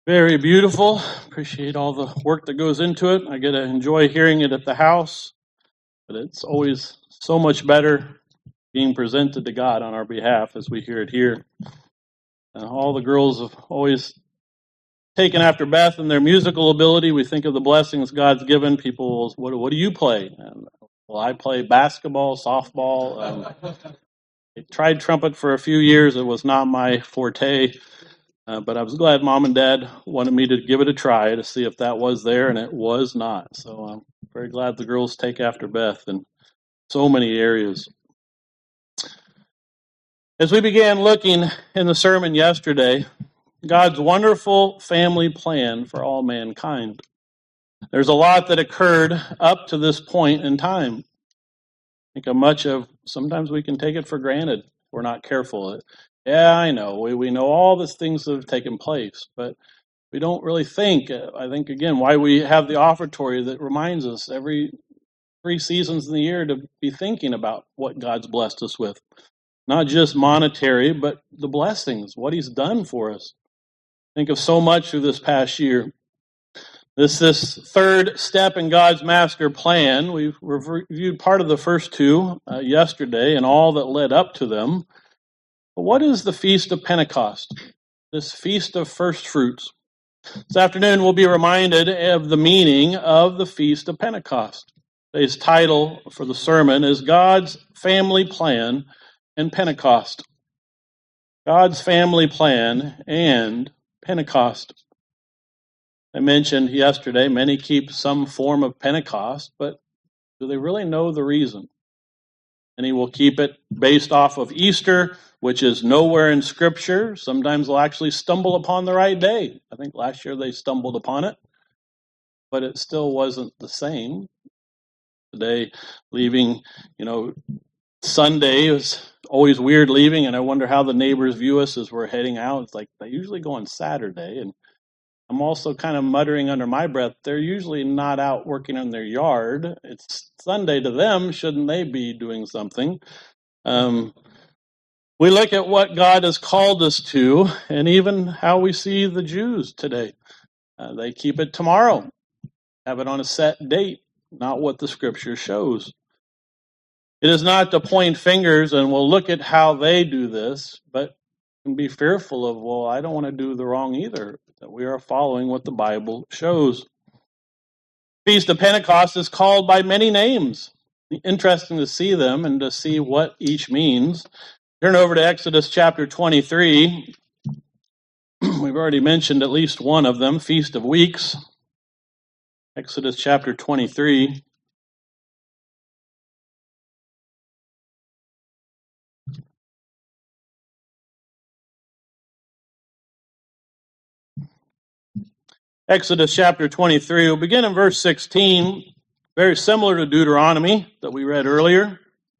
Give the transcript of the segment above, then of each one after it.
Very beautiful. Appreciate all the work that goes into it. I get to enjoy hearing it at the house, but it's always so much better being presented to God on our behalf as we hear it here. All the girls have always taken after Beth and their musical ability. We think of the blessings God's given. People, what do you play? Well, I play basketball, softball. I tried trumpet for a few years. It was not my forte. But I was glad Mom and Dad wanted me to give it a try to see if that was there, and it was not. So I'm very glad the girls take after Beth in so many areas. As we began looking in the sermon yesterday, God's wonderful family plan for all mankind. There's a lot that occurred up to this point in time. I think sometimes we can take it for granted if we're not careful. Yeah, I know. We know all these things that have taken place, but we don't really think. I think, again, why we have the offertory that reminds us every 3 seasons in the year to be thinking about what God's blessed us with. Not just monetary, but the blessings, what He's done for us. Think of so much through this past year. This third step in God's master plan, we've reviewed part of the first 2 yesterday and all that led up to them. But what is the Feast of Pentecost? This Feast of First Fruits. This afternoon we'll be reminded of the meaning of the Feast of Pentecost. Today's title for the sermon is God's Family Plan and Pentecost. God's Family Plan and Pentecost. I mentioned yesterday many keep some form of Pentecost, but do they really know the reason? Many will keep it based off of Easter, which is nowhere in Scripture. Sometimes they'll actually stumble upon the right day. I think last year they stumbled upon it, but it still wasn't the same. Today, leaving, Sunday is always weird leaving, and I wonder how the neighbors view us as we're heading out. It's like they usually go on Saturday, and I'm also kind of muttering under my breath, they're usually not out working in their yard. It's Sunday to them. Shouldn't they be doing something? We look at what God has called us to, and even how we see the Jews today. They keep it tomorrow, have it on a set date, not what the Scripture shows. It is not to point fingers, and we'll look at how they do this, but be fearful of, I don't want to do the wrong either, that we are following what the Bible shows. Feast of Pentecost is called by many names. Interesting to see them and to see what each means. Turn over to Exodus chapter 23. We've already mentioned at least one of them, Feast of Weeks. Exodus chapter 23. Exodus chapter 23. We'll begin in verse 16, very similar to Deuteronomy that we read earlier.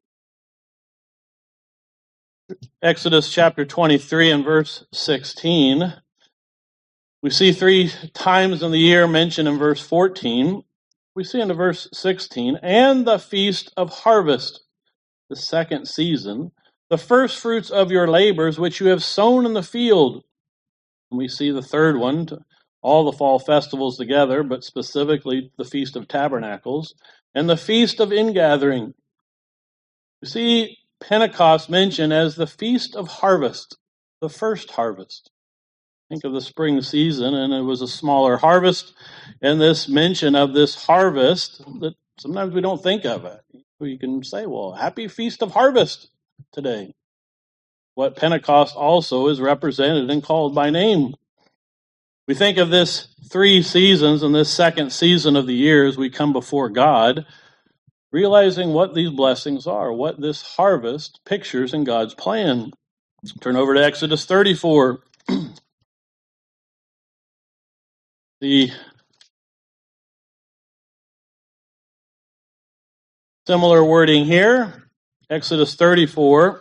Exodus chapter 23 and verse 16. We see 3 times in the year mentioned in verse 14. We see in verse 16, and the feast of harvest, the second season, the first fruits of your labors which you have sown in the field. And we see the third one, all the fall festivals together, but specifically the Feast of Tabernacles, and the Feast of Ingathering. We see Pentecost mentioned as the Feast of Harvest, the first harvest. Think of the spring season, and it was a smaller harvest, and this mention of this harvest that sometimes we don't think of it. We can say, happy Feast of Harvest today. What Pentecost also is represented and called by name. We think of this 3 seasons and this second season of the year as we come before God, realizing what these blessings are, what this harvest pictures in God's plan. Turn over to Exodus 34. The similar wording here, Exodus 34.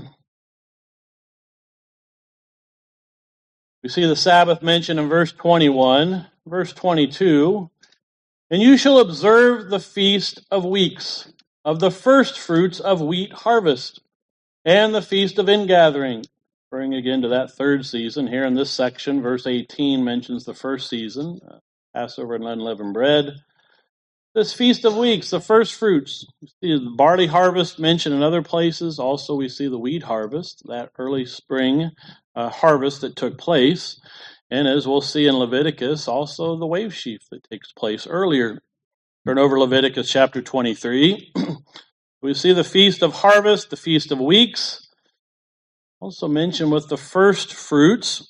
We see the Sabbath mentioned in verse 21, verse 22. And you shall observe the Feast of Weeks, of the first fruits of wheat harvest, and the Feast of Ingathering. referring again to that third season. Here in this section, verse 18 mentions the first season, Passover and unleavened bread. This Feast of Weeks, the first fruits. We see the barley harvest mentioned in other places. Also, we see the wheat harvest, that early spring harvest that took place. And as we'll see in Leviticus, also the wave sheaf that takes place earlier. Turn over Leviticus chapter 23. We see the Feast of Harvest, the Feast of Weeks. Also mentioned with the first fruits.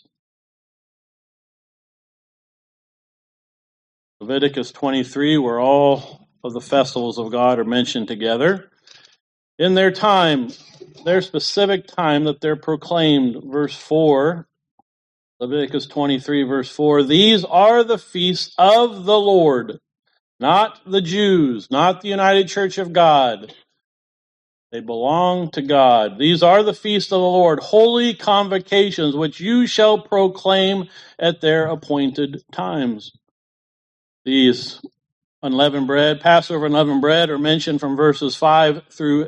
Leviticus 23, where all of the festivals of God are mentioned together. In their time, their specific time that they're proclaimed. Verse 4, Leviticus 23, verse 4, these are the feasts of the Lord, not the Jews, not the United Church of God. They belong to God. These are the feasts of the Lord, holy convocations, which you shall proclaim at their appointed times. These unleavened bread, Passover unleavened bread, are mentioned from verses 5 through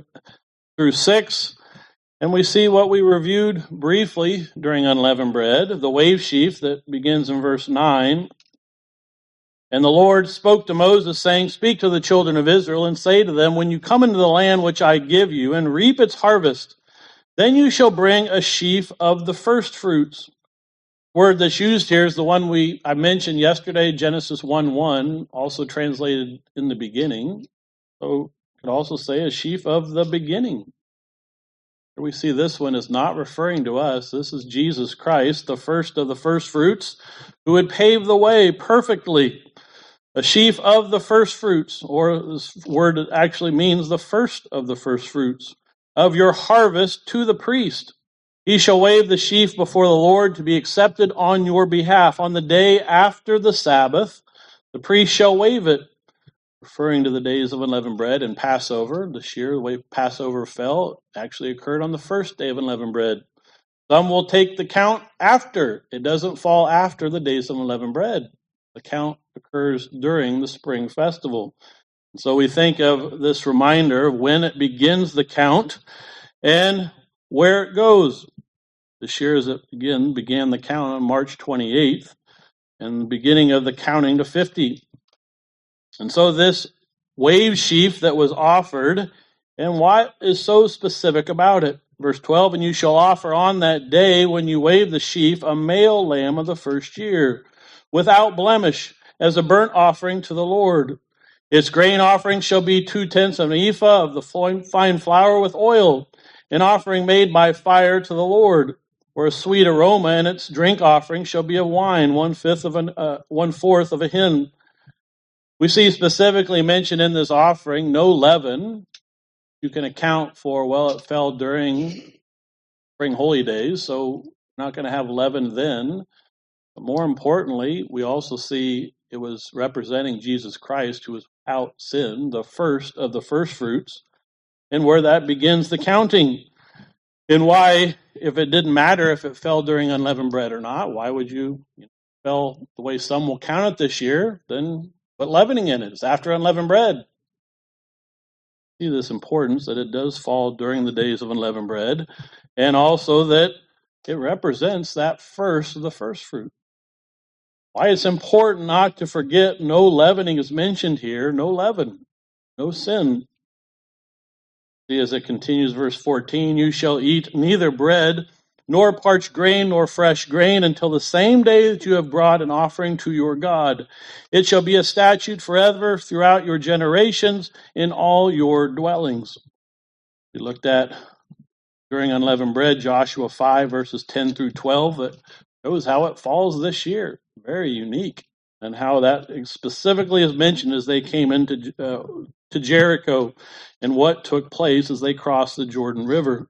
6. And we see what we reviewed briefly during unleavened bread, the wave sheaf that begins in verse 9. And the Lord spoke to Moses, saying, speak to the children of Israel and say to them, when you come into the land which I give you and reap its harvest, then you shall bring a sheaf of the first fruits. Word that's used here is the one I mentioned yesterday, Genesis 1:1, also translated in the beginning. So you could also say a sheaf of the beginning. Here we see this one is not referring to us. This is Jesus Christ, the first of the first fruits, who would pave the way perfectly. A sheaf of the first fruits, or this word actually means the first of the first fruits, of your harvest to the priest. He shall wave the sheaf before the Lord to be accepted on your behalf. On the day after the Sabbath, the priest shall wave it, referring to the days of unleavened bread and Passover. This year, the way Passover fell actually occurred on the first day of unleavened bread. Some will take the count after. It doesn't fall after the days of unleavened bread. The count occurs during the spring festival. So we think of this reminder of when it begins the count and where it goes. This year, as it began the count on March 28th, and the beginning of the counting to 50. And so this wave sheaf that was offered, and what is so specific about it? Verse 12, and you shall offer on that day when you wave the sheaf a male lamb of the first year, without blemish, as a burnt offering to the Lord. Its grain offering shall be 2/10 of an ephah of the fine flour with oil, an offering made by fire to the Lord, or a sweet aroma, and its drink offering shall be of wine, 1/4 of a hin. We see specifically mentioned in this offering no leaven. You can account for, well, it fell during spring holy days, so we're not going to have leaven then. But more importantly, we also see it was representing Jesus Christ, who was without sin, the first of the first fruits, and where that begins the counting. And why, if it didn't matter if it fell during unleavened bread or not, why would you fell the way some will count it this year, then put leavening in it? It's after unleavened bread. See this importance that it does fall during the days of unleavened bread, and also that it represents that first of the first fruit. Why it's important not to forget no leavening is mentioned here, no leaven, no sin. See, as it continues, verse 14, you shall eat neither bread, nor parched grain, nor fresh grain, until the same day that you have brought an offering to your God. It shall be a statute forever throughout your generations in all your dwellings. We looked at, during unleavened bread, Joshua 5, verses 10 through 12, that shows how it falls this year. Very unique. And how that specifically is mentioned as they came into to Jericho and what took place as they crossed the Jordan River.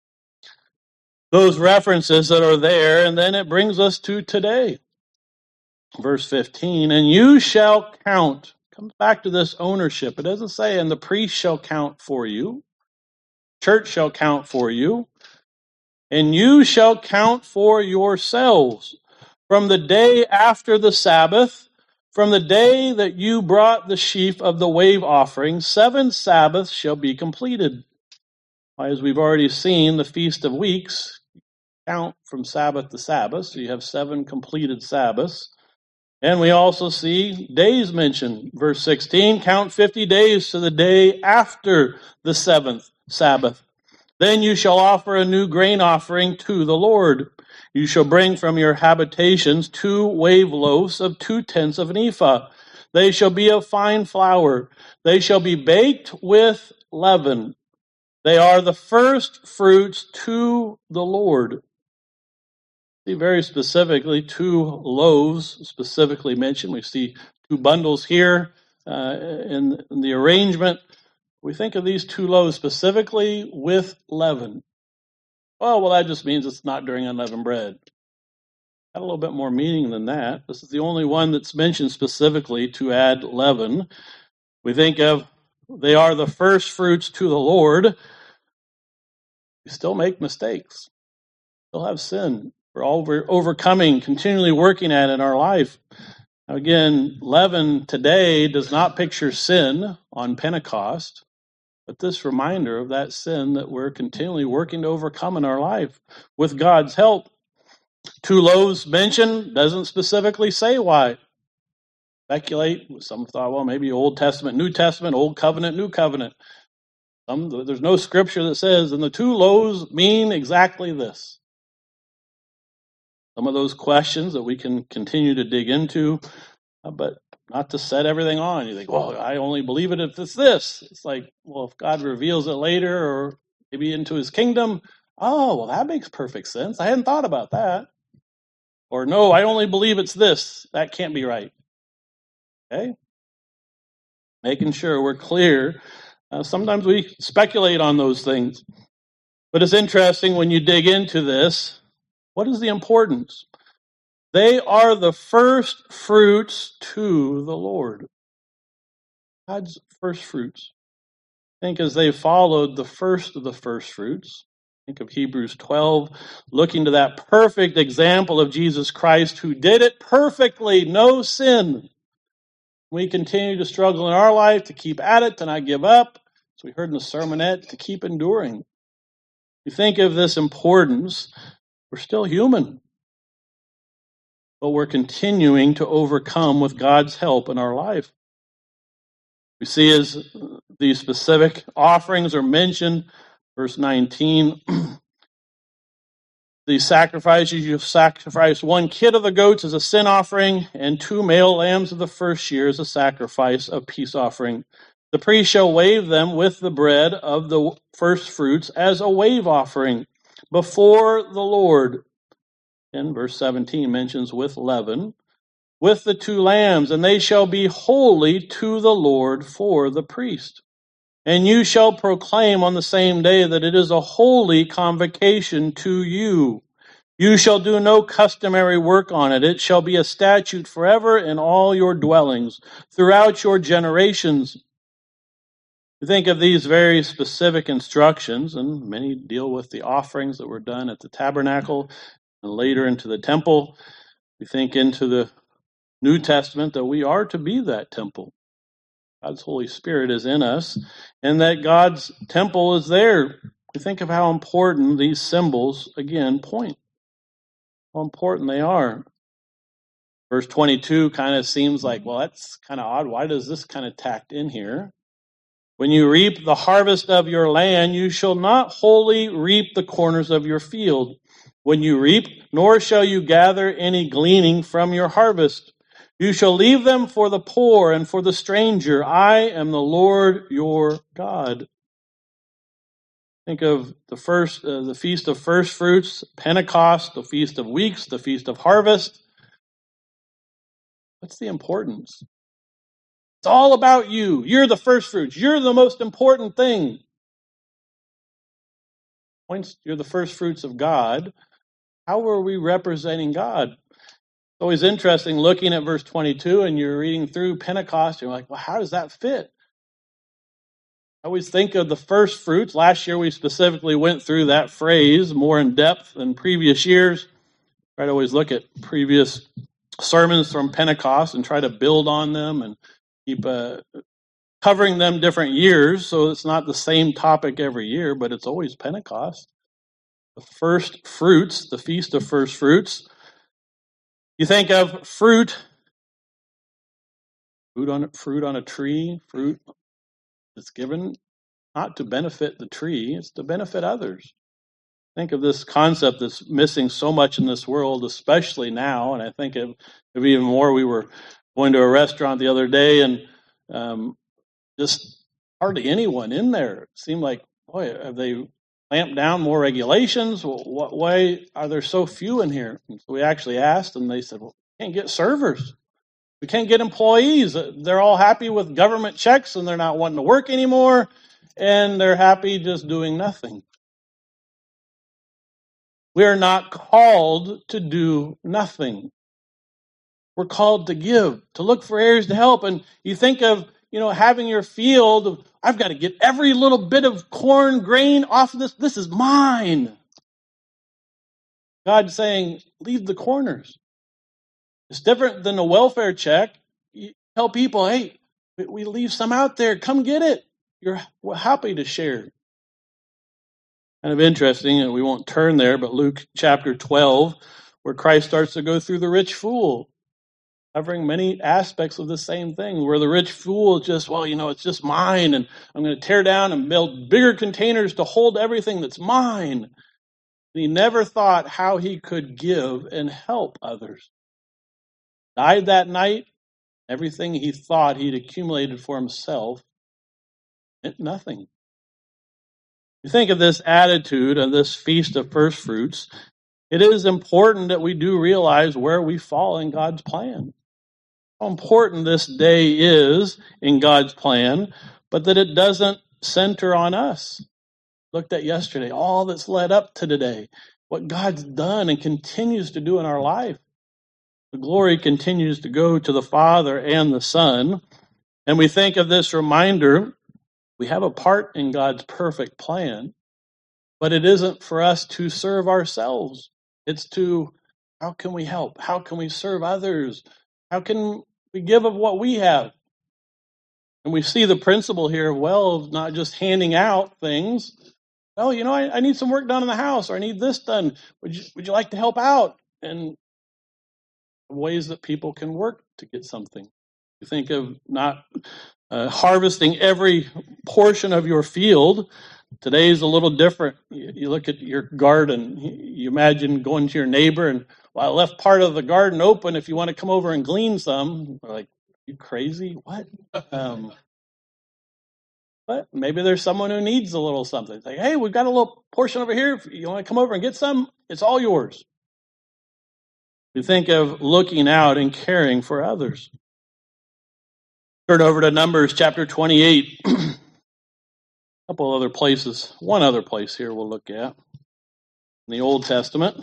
Those references that are there, and then it brings us to today. Verse 15, and you shall count. Comes back to this ownership. It doesn't say, and the priest shall count for you. Church shall count for you. And you shall count for yourselves from the day after the Sabbath, from the day that you brought the sheaf of the wave offering, 7 Sabbaths shall be completed. As we've already seen, the Feast of Weeks count from Sabbath to Sabbath. So you have 7 completed Sabbaths. And we also see days mentioned. Verse 16, count 50 days to the day after the 7th Sabbath. Then you shall offer a new grain offering to the Lord. You shall bring from your habitations 2 wave loaves of 2/10 of an ephah. They shall be of fine flour. They shall be baked with leaven. They are the first fruits to the Lord. See very specifically 2 loaves specifically mentioned. We see 2 bundles here in the arrangement. We think of these 2 loaves specifically with leaven. Oh, well, that just means it's not during unleavened bread. Got a little bit more meaning than that. This is the only one that's mentioned specifically to add leaven. We think of they are the first fruits to the Lord. We still make mistakes. Still have sin. We're overcoming, continually working at it in our life. Now again, leaven today does not picture sin on Pentecost, but this reminder of that sin that we're continually working to overcome in our life with God's help. 2 loaves mentioned doesn't specifically say why. Speculate. Some thought, well, maybe Old Testament, New Testament, Old Covenant, New Covenant. There's no scripture that says, and the 2 loaves mean exactly this. Some of those questions that we can continue to dig into, but not to set everything on. You think, well, I only believe it if it's this. It's like, well, if God reveals it later or maybe into his kingdom, oh, well, that makes perfect sense. I hadn't thought about that. Or no, I only believe it's this. That can't be right. Okay? Making sure we're clear. Sometimes we speculate on those things. But it's interesting when you dig into this. What is the importance? They are the first fruits to the Lord. God's first fruits. I think as they followed the first of the first fruits, think of Hebrews 12, looking to that perfect example of Jesus Christ who did it perfectly, no sin. We continue to struggle in our life to keep at it, to not give up. As we heard in the sermonette, to keep enduring. You think of this importance, we're still human. But we're continuing to overcome with God's help in our life. We see as these specific offerings are mentioned, verse 19, the sacrifices, you sacrifice 1 kid of the goats as a sin offering, and 2 male lambs of the first year as a sacrifice of peace offering. The priest shall wave them with the bread of the first fruits as a wave offering before the Lord. And verse 17 mentions with leaven, with the 2 lambs, and they shall be holy to the Lord for the priest. And you shall proclaim on the same day that it is a holy convocation to you. You shall do no customary work on it. It shall be a statute forever in all your dwellings, throughout your generations. You think of these very specific instructions, and many deal with the offerings that were done at the tabernacle and later into the temple. We think into the New Testament that we are to be that temple. God's Holy Spirit is in us, and that God's temple is there. We think of how important these symbols, again, point. How important they are. Verse 22 kind of seems like, well, that's kind of odd. Why does this kind of tacked in here? When you reap the harvest of your land, you shall not wholly reap the corners of your field. When you reap, nor shall you gather any gleaning from your harvest. You shall leave them for the poor and for the stranger. I am the Lord your God. Think of the Feast of First Fruits, Pentecost, the Feast of Weeks, the Feast of Harvest. What's the importance? It's all about you. You're the first fruits. You're the most important thing. Once you're the first fruits of God, how are we representing God? It's always interesting looking at verse 22 and you're reading through Pentecost. You're like, well, how does that fit? I always think of the first fruits. Last year we specifically went through that phrase more in depth than previous years. I try to always look at previous sermons from Pentecost and try to build on them and keep covering them different years. So it's not the same topic every year, but it's always Pentecost. The first fruits, the Feast of First Fruits. You think of fruit on a tree, fruit that's given not to benefit the tree, it's to benefit others. Think of this concept that's missing so much in this world, especially now, and I think of even more. We were going to a restaurant the other day, and just hardly anyone in there. It seemed like, boy, have they clamped down more regulations? Well, why are there so few in here? And so we actually asked, and they said, well, we can't get servers. We can't get employees. They're all happy with government checks, and they're not wanting to work anymore, and they're happy just doing nothing. We are not called to do nothing. We're called to give, to look for areas to help. And you think of, having your field, I've got to get every little bit of corn grain off of this. This is mine. God's saying, leave the corners. It's different than a welfare check. You tell people, hey, we leave some out there. Come get it. We're happy to share. Kind of interesting, and we won't turn there, but Luke chapter 12, where Christ starts to go through the rich fool, covering many aspects of the same thing, where the rich fool is just, it's just mine, and I'm going to tear down and build bigger containers to hold everything that's mine. And he never thought how he could give and help others. Died that night, everything he thought he'd accumulated for himself meant nothing. You think of this attitude of this Feast of First Fruits, it is important that we do realize where we fall in God's plan. How important this day is in God's plan, but that it doesn't center on us. Looked at yesterday, all that's led up to today, what God's done and continues to do in our life. The glory continues to go to the Father and the Son. And we think of this reminder, we have a part in God's perfect plan, but it isn't for us to serve ourselves. It's to, how can we help? How can we serve others? How can we give of what we have? And we see the principle here, of not just handing out things. Oh, I need some work done in the house, or I need this done. Would you like to help out? And ways that people can work to get something. You think of not harvesting every portion of your field. Today's a little different. You look at your garden. You imagine going to your neighbor and, I left part of the garden open if you want to come over and glean some. We're like, you crazy? What? But maybe there's someone who needs a little something. It's like, hey, we've got a little portion over here. If you want to come over and get some, it's all yours. We think of looking out and caring for others. Turn over to Numbers chapter 28. A couple other places. One other place here we'll look at in the Old Testament.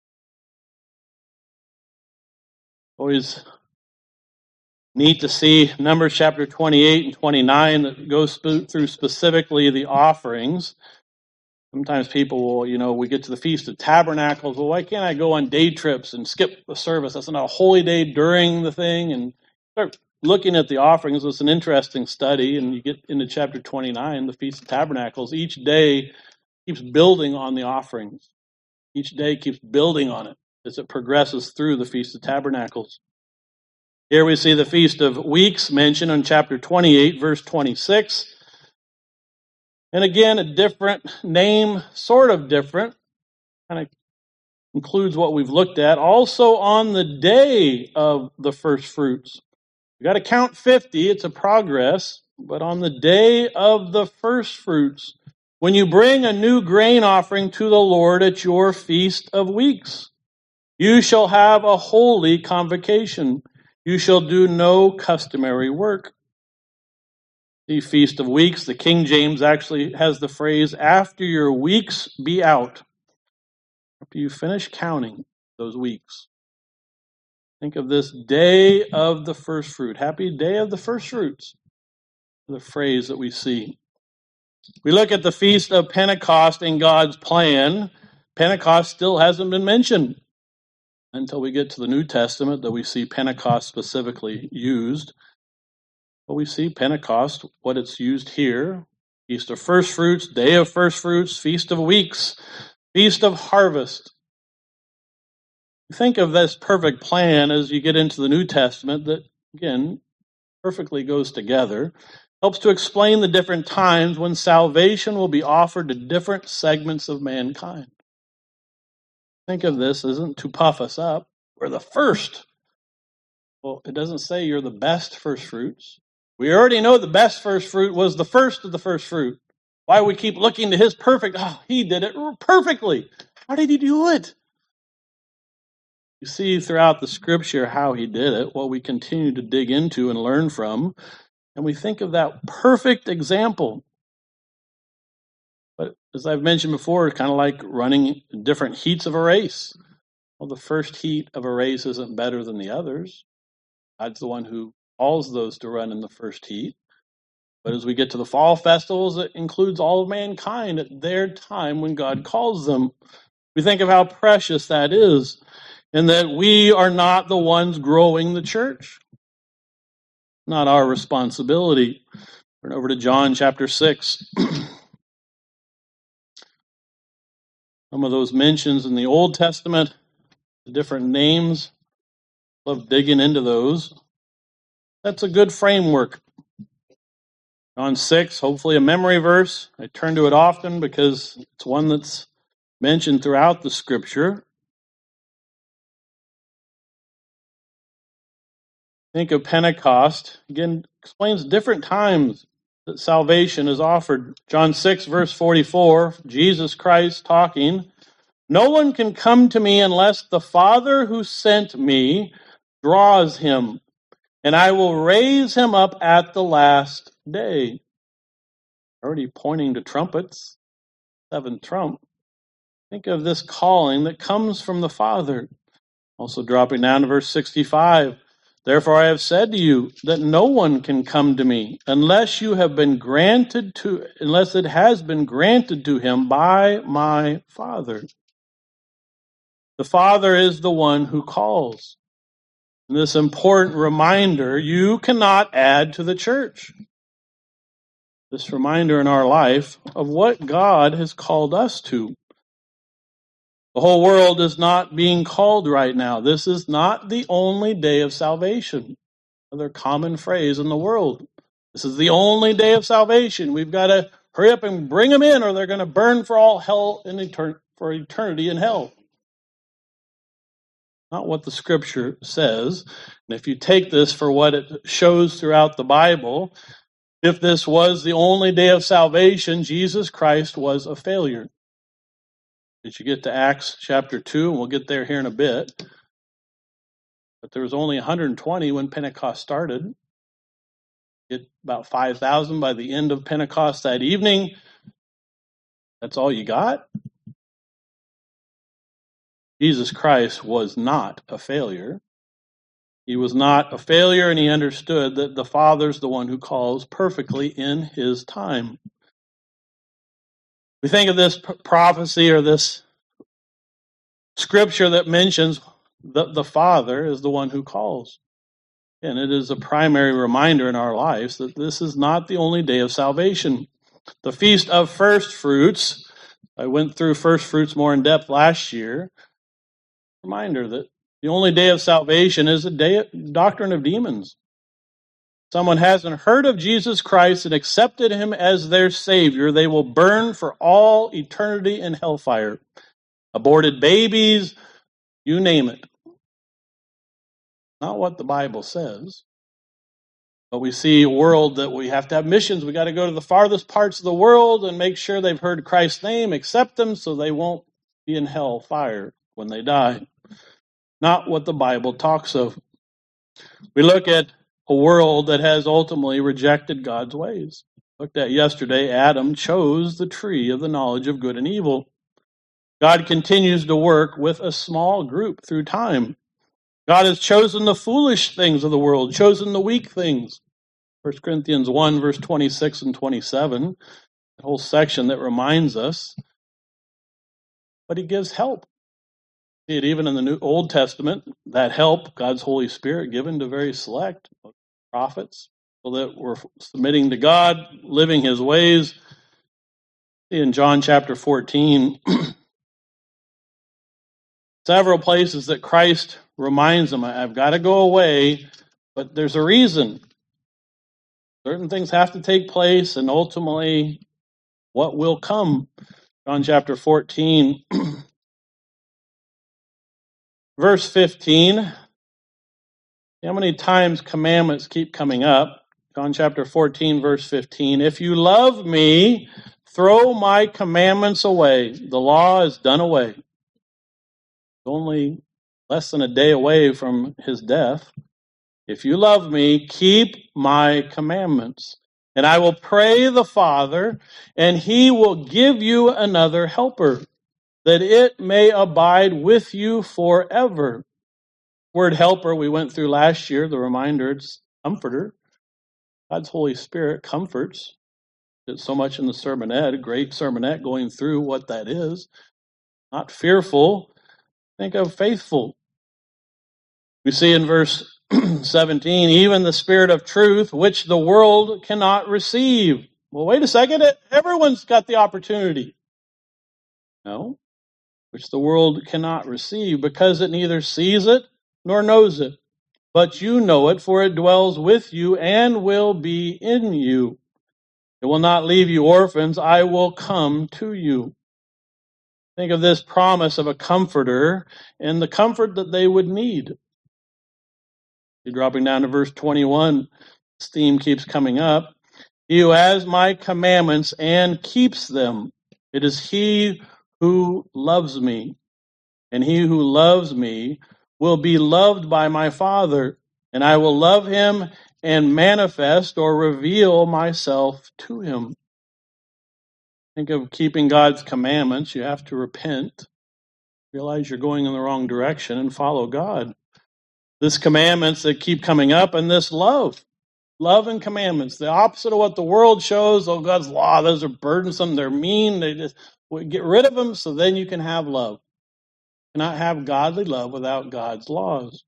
Always neat to see Numbers chapter 28 and 29 that goes through specifically the offerings. Sometimes people will, we get to the Feast of Tabernacles. Well, why can't I go on day trips and skip the service? That's not a holy day during the thing. And start looking at the offerings. It's an interesting study. And you get into chapter 29, the Feast of Tabernacles. Each day keeps building on the offerings. Each day keeps building on it as it progresses through the Feast of Tabernacles. Here we see the Feast of Weeks mentioned in chapter 28, verse 26. And again, a different name, sort of different, kind of includes what we've looked at. Also on the day of the first fruits. You've got to count 50, it's a progress, but on the day of the first fruits, when you bring a new grain offering to the Lord at your Feast of Weeks, you shall have a holy convocation. You shall do no customary work. The Feast of Weeks, the King James actually has the phrase, after your weeks be out. After you finish counting those weeks. Think of this day of the first fruit. Happy day of the first fruits. The phrase that we see. We look at the Feast of Pentecost in God's plan. Pentecost still hasn't been mentioned until we get to the New Testament that we see Pentecost specifically used. But we see Pentecost, what it's used here. Feast of First Fruits, Day of First Fruits, Feast of Weeks. Feast of Harvest. Think of this perfect plan as you get into the New Testament that, again, perfectly goes together. Helps to explain the different times when salvation will be offered to different segments of mankind. Think of this isn't to puff us up. We're the first. Well, it doesn't say you're the best first fruits. We already know the best first fruit was the first of the first fruit. Why we keep looking to his perfect, he did it perfectly. How did he do it? You see throughout the scripture how he did it, what we continue to dig into and learn from, and we think of that perfect example. But as I've mentioned before, it's kind of like running different heats of a race. Well, the first heat of a race isn't better than the others. God's the one who calls those to run in the first heat. But as we get to the fall festivals, it includes all of mankind at their time when God calls them. We think of how precious that is, and that we are not the ones growing the church. Not our responsibility. Turn over to John chapter 6. Some of those mentions in the Old Testament, the different names, love digging into those. That's a good framework. John 6, hopefully a memory verse. I turn to it often because it's one that's mentioned throughout the scripture. Think of Pentecost. Again, explains different times that salvation is offered. John 6, verse 44, Jesus Christ talking. No one can come to me unless the Father who sent me draws him, and I will raise him up at the last day. Already pointing to trumpets, seventh trump. Think of this calling that comes from the Father. Also dropping down to verse 65. Therefore I have said to you that no one can come to me unless it has been granted to him by my Father. The Father is the one who calls. And this important reminder, you cannot add to the church. This reminder in our life of what God has called us to. The whole world is not being called right now. This is not the only day of salvation. Another common phrase in the world. This is the only day of salvation. We've got to hurry up and bring them in or they're going to burn for all hell for eternity in hell. Not what the scripture says. And if you take this for what it shows throughout the Bible, if this was the only day of salvation, Jesus Christ was a failure. Did you get to Acts chapter 2? And we'll get there here in a bit. But there was only 120 when Pentecost started. Get about 5,000 by the end of Pentecost that evening. That's all you got? Jesus Christ was not a failure. He was not a failure, and he understood that the Father's the one who calls perfectly in his time. We think of this prophecy or this scripture that mentions the Father is the one who calls. And it is a primary reminder in our lives that this is not the only day of salvation. The Feast of First Fruits, I went through first fruits more in depth last year. Reminder that the only day of salvation is a day of doctrine of demons. Someone hasn't heard of Jesus Christ and accepted him as their Savior, they will burn for all eternity in hellfire. Aborted babies, you name it. Not what the Bible says. But we see a world that we have to have missions. We got to go to the farthest parts of the world and make sure they've heard Christ's name, accept him so they won't be in hellfire when they die. Not what the Bible talks of. We look at a world that has ultimately rejected God's ways. Looked at yesterday, Adam chose the tree of the knowledge of good and evil. God continues to work with a small group through time. God has chosen the foolish things of the world, chosen the weak things. 1 Corinthians 1, verse 26 and 27, that whole section that reminds us. But he gives help. See it even in the New Old Testament, that help, God's Holy Spirit, given to very select prophets, so that we're submitting to God, living his ways. In John chapter 14, several places that Christ reminds them, I've got to go away, but there's a reason. Certain things have to take place, and ultimately, what will come? John chapter 14, verse 15. How many times commandments keep coming up? John chapter 14, verse 15. If you love me, throw my commandments away. The law is done away. Only less than a day away from his death. If you love me, keep my commandments. And I will pray the Father, and he will give you another helper, that it may abide with you forever. Word helper we went through last year, the reminder, it's comforter. God's Holy Spirit comforts. It's so much in the sermonette, a great sermonette going through what that is. Not fearful, think of faithful. We see in verse 17, even the Spirit of truth, which the world cannot receive. Well, wait a second, everyone's got the opportunity. No, which the world cannot receive, because it neither sees it nor knows it. But you know it, for it dwells with you and will be in you. It will not leave you orphans, I will come to you. Think of this promise of a comforter and the comfort that they would need. You're dropping down to verse 21. This theme keeps coming up. He who has my commandments and keeps them, it is he who loves me. And he who loves me will be loved by my Father, and I will love him and manifest or reveal myself to him. Think of keeping God's commandments. You have to repent, realize you're going in the wrong direction, and follow God. This commandments that keep coming up, and this love and commandments, the opposite of what the world shows. Oh, God's law, those are burdensome, they're mean, they just get rid of them so then you can have love. You cannot have godly love without God's laws.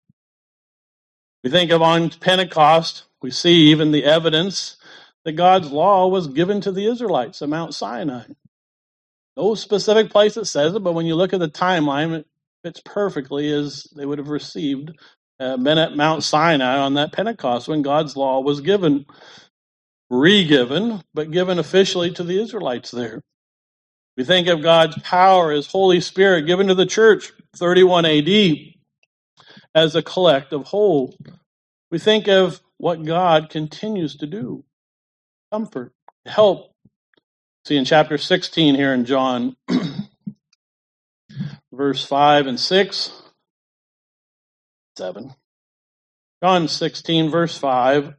We think of on Pentecost, we see even the evidence that God's law was given to the Israelites at Mount Sinai. No specific place that says it, but when you look at the timeline, it fits perfectly as they would have received, been at Mount Sinai on that Pentecost when God's law was given, re-given, but given officially to the Israelites there. We think of God's power as Holy Spirit given to the church, 31 AD, as a collective whole. We think of what God continues to do. Comfort, help. See in chapter 16 here in John, verse 5 and 6, 7. John 16, verse 5.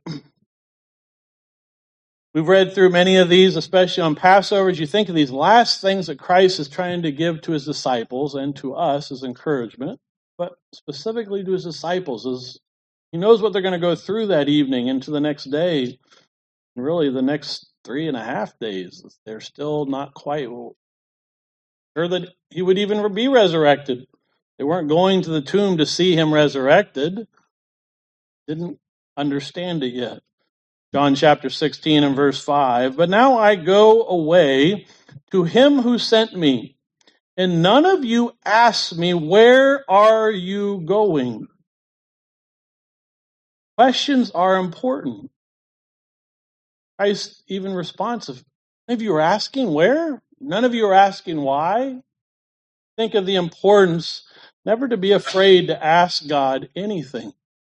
We've read through many of these, especially on Passovers. You think of these last things that Christ is trying to give to his disciples and to us as encouragement, but specifically to his disciples, as he knows what they're going to go through that evening into the next day, and really the next 3.5 days. They're still not quite sure that he would even be resurrected. They weren't going to the tomb to see him resurrected. Didn't understand it yet. John chapter 16 and verse 5. But now I go away to him who sent me, and none of you ask me, where are you going? Questions are important. Christ even responsive. None of you are asking where? None of you are asking why? Think of the importance never to be afraid to ask God anything.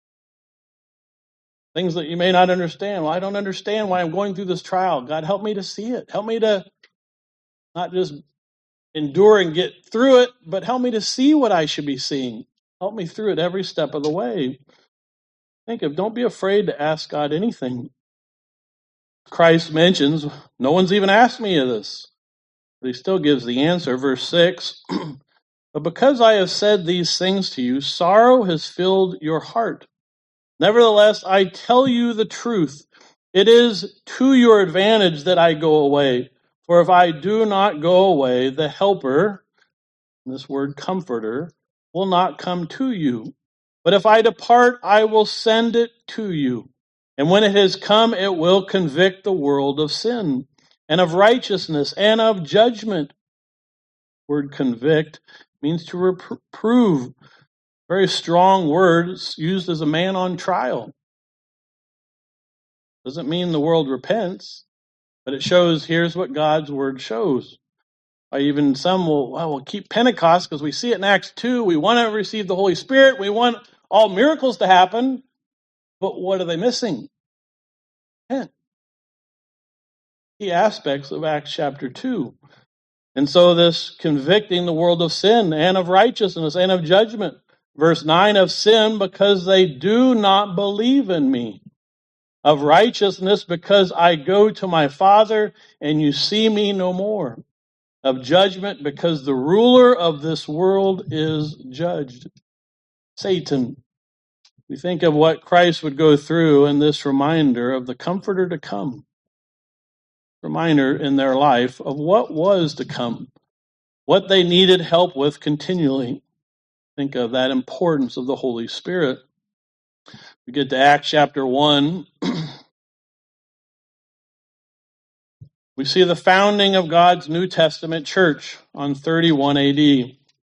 Things that you may not understand. Well, I don't understand why I'm going through this trial. God, help me to see it. Help me to not just endure and get through it, but help me to see what I should be seeing. Help me through it every step of the way. Don't be afraid to ask God anything. Christ mentions, no one's even asked me of this. But he still gives the answer. Verse 6, but because I have said these things to you, sorrow has filled your heart. Nevertheless, I tell you the truth. It is to your advantage that I go away. For if I do not go away, the helper, this word comforter, will not come to you. But if I depart, I will send it to you. And when it has come, it will convict the world of sin and of righteousness and of judgment. Word convict means to reprove. Very strong words used as a man on trial. Doesn't mean the world repents, but it shows here's what God's word shows. Or even some we'll keep Pentecost because we see it in Acts 2. We want to receive the Holy Spirit. We want all miracles to happen. But what are they missing? Key aspects of Acts chapter 2. And so this convicting the world of sin and of righteousness and of judgment. Verse 9, of sin because they do not believe in me. Of righteousness because I go to my Father and you see me no more. Of judgment because the ruler of this world is judged. Satan. We think of what Christ would go through in this reminder of the Comforter to come. Reminder in their life of what was to come. What they needed help with continually. Think of that importance of the Holy Spirit. We get to Acts chapter 1. We see the founding of God's New Testament church on 31 AD.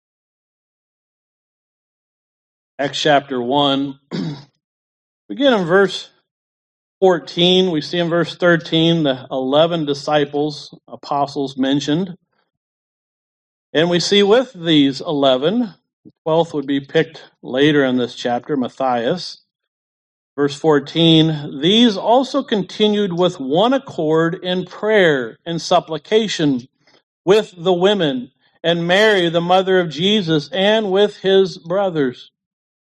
Acts chapter 1. Begin in verse 14. We see in verse 13 the 11 disciples, apostles mentioned. And we see with these 11, the 12th would be picked later in this chapter, Matthias. Verse 14, these also continued with one accord in prayer and supplication with the women, and Mary, the mother of Jesus, and with his brothers.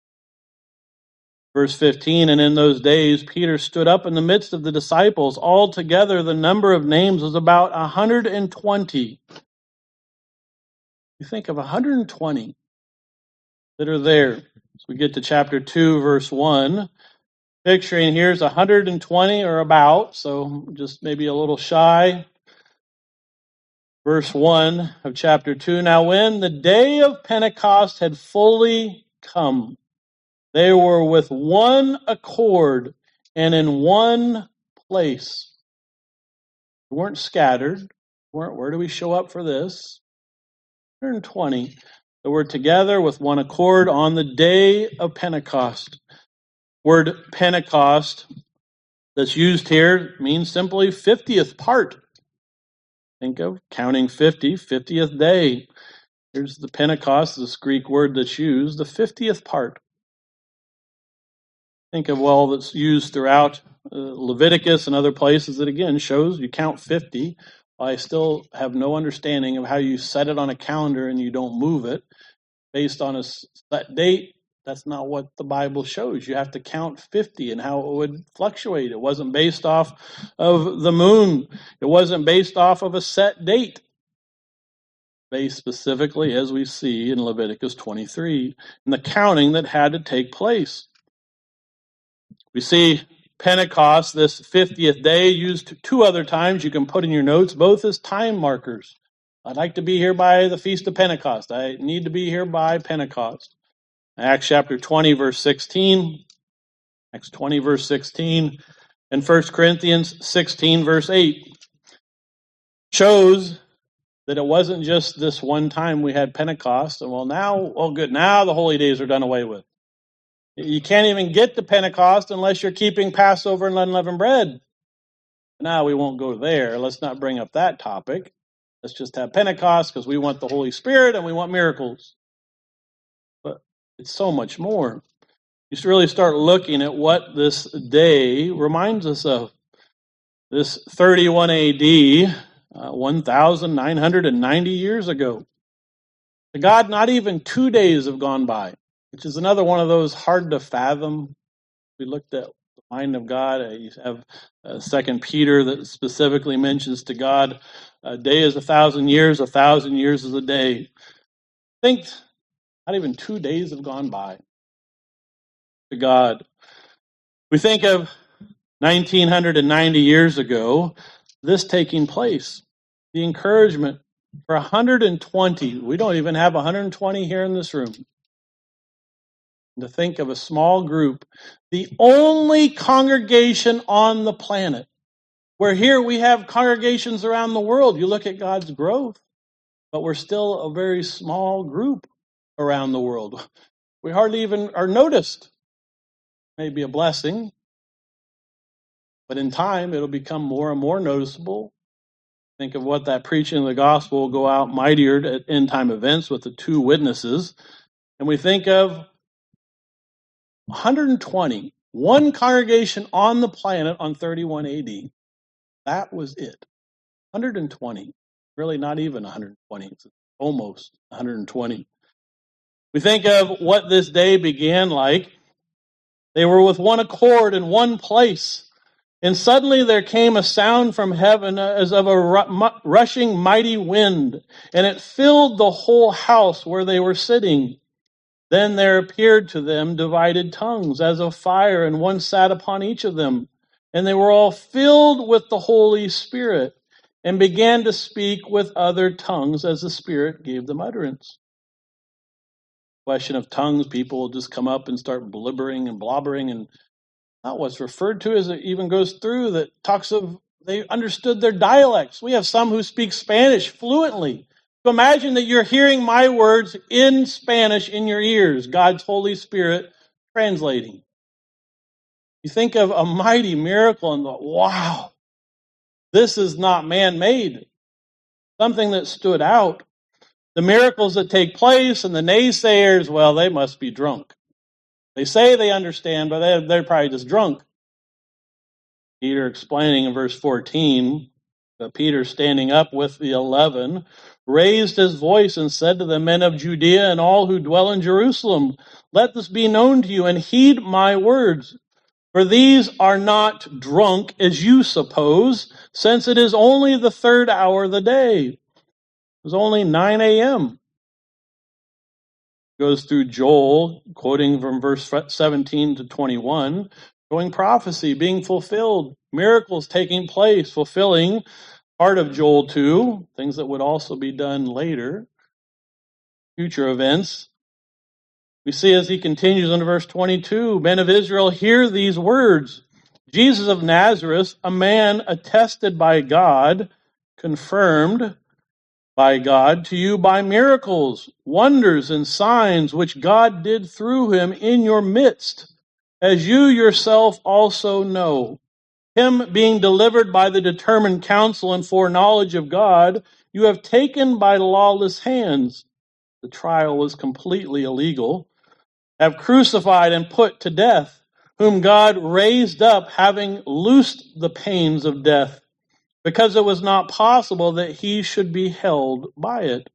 Verse 15, and in those days Peter stood up in the midst of the disciples. Altogether the number of names was about 120. You think of 120 that are there. So we get to chapter 2, verse 1. Picturing here's 120 or about, so just maybe a little shy. Verse 1 of chapter 2. Now when the day of Pentecost had fully come, they were with one accord and in one place. They weren't scattered. Where do we show up for this? 120. They were together with one accord on the day of Pentecost. Word Pentecost that's used here means simply 50th part. Think of counting 50, 50th day. Here's the Pentecost, this Greek word that's used, the 50th part. Think of all that's used throughout Leviticus and other places that again shows you count 50. I still have no understanding of how you set it on a calendar and you don't move it based on a set date. That's not what the Bible shows. You have to count 50 and how it would fluctuate. It wasn't based off of the moon. It wasn't based off of a set date. Based specifically, as we see in Leviticus 23, and the counting that had to take place. We see Pentecost, this 50th day, used two other times you can put in your notes, both as time markers. I'd like to be here by the Feast of Pentecost. I need to be here by Pentecost. Acts chapter 20, verse 16. Acts 20, verse 16. And 1 Corinthians 16, verse 8. Shows that it wasn't just this one time we had Pentecost. And good, now the holy days are done away with. You can't even get to Pentecost unless you're keeping Passover and unleavened bread. Now we won't go there. Let's not bring up that topic. Let's just have Pentecost because we want the Holy Spirit and we want miracles. But it's so much more. You should really start looking at what this day reminds us of. This 31 AD, 1,990 years ago. To God, not even 2 days have gone by, which is another one of those hard to fathom. We looked at the mind of God. You have 2 Peter that specifically mentions to God, a day is 1,000 years, 1,000 years is a day. Think not even 2 days have gone by to God. We think of 1,990 years ago, this taking place. The encouragement for 120. We don't even have 120 here in this room. To think of a small group, the only congregation on the planet, where here we have congregations around the world. You look at God's growth, but we're still a very small group around the world. We hardly even are noticed. Maybe a blessing, but in time it'll become more and more noticeable. Think of what that preaching of the gospel will go out mightier at end time events with the two witnesses. And we think of 120, one congregation on the planet on 31 AD. That was it. 120. Really not even 120. It's almost 120. We think of what this day began like. They were with one accord in one place. And suddenly there came a sound from heaven as of a rushing mighty wind, and it filled the whole house where they were sitting. Then there appeared to them divided tongues as of fire, and one sat upon each of them. And they were all filled with the Holy Spirit, and began to speak with other tongues as the Spirit gave them utterance. Question of tongues, people will just come up and start blibbering and blobbering, and not what's referred to as it even goes through that talks of they understood their dialects. We have some who speak Spanish fluently. So imagine that you're hearing my words in Spanish in your ears, God's Holy Spirit translating. You think of a mighty miracle and thought, wow, this is not man-made. Something that stood out. The miracles that take place and the naysayers, well, they must be drunk. They say they understand, but they're probably just drunk. Peter explaining in verse 14, Peter standing up with the 11, raised his voice and said to the men of Judea and all who dwell in Jerusalem, let this be known to you and heed my words. For these are not drunk as you suppose, since it is only the third hour of the day. It was only 9 a.m. Goes through Joel, quoting from verse 17 to 21, showing prophecy being fulfilled, miracles taking place, fulfilling part of Joel 2, things that would also be done later, future events. We see as he continues in verse 22, men of Israel, hear these words. Jesus of Nazareth, a man attested by God, confirmed by God to you by miracles, wonders, and signs which God did through him in your midst, as you yourself also know. Him being delivered by the determined counsel and foreknowledge of God, you have taken by lawless hands. The trial was completely illegal. Have crucified and put to death, whom God raised up, having loosed the pains of death, because it was not possible that he should be held by it.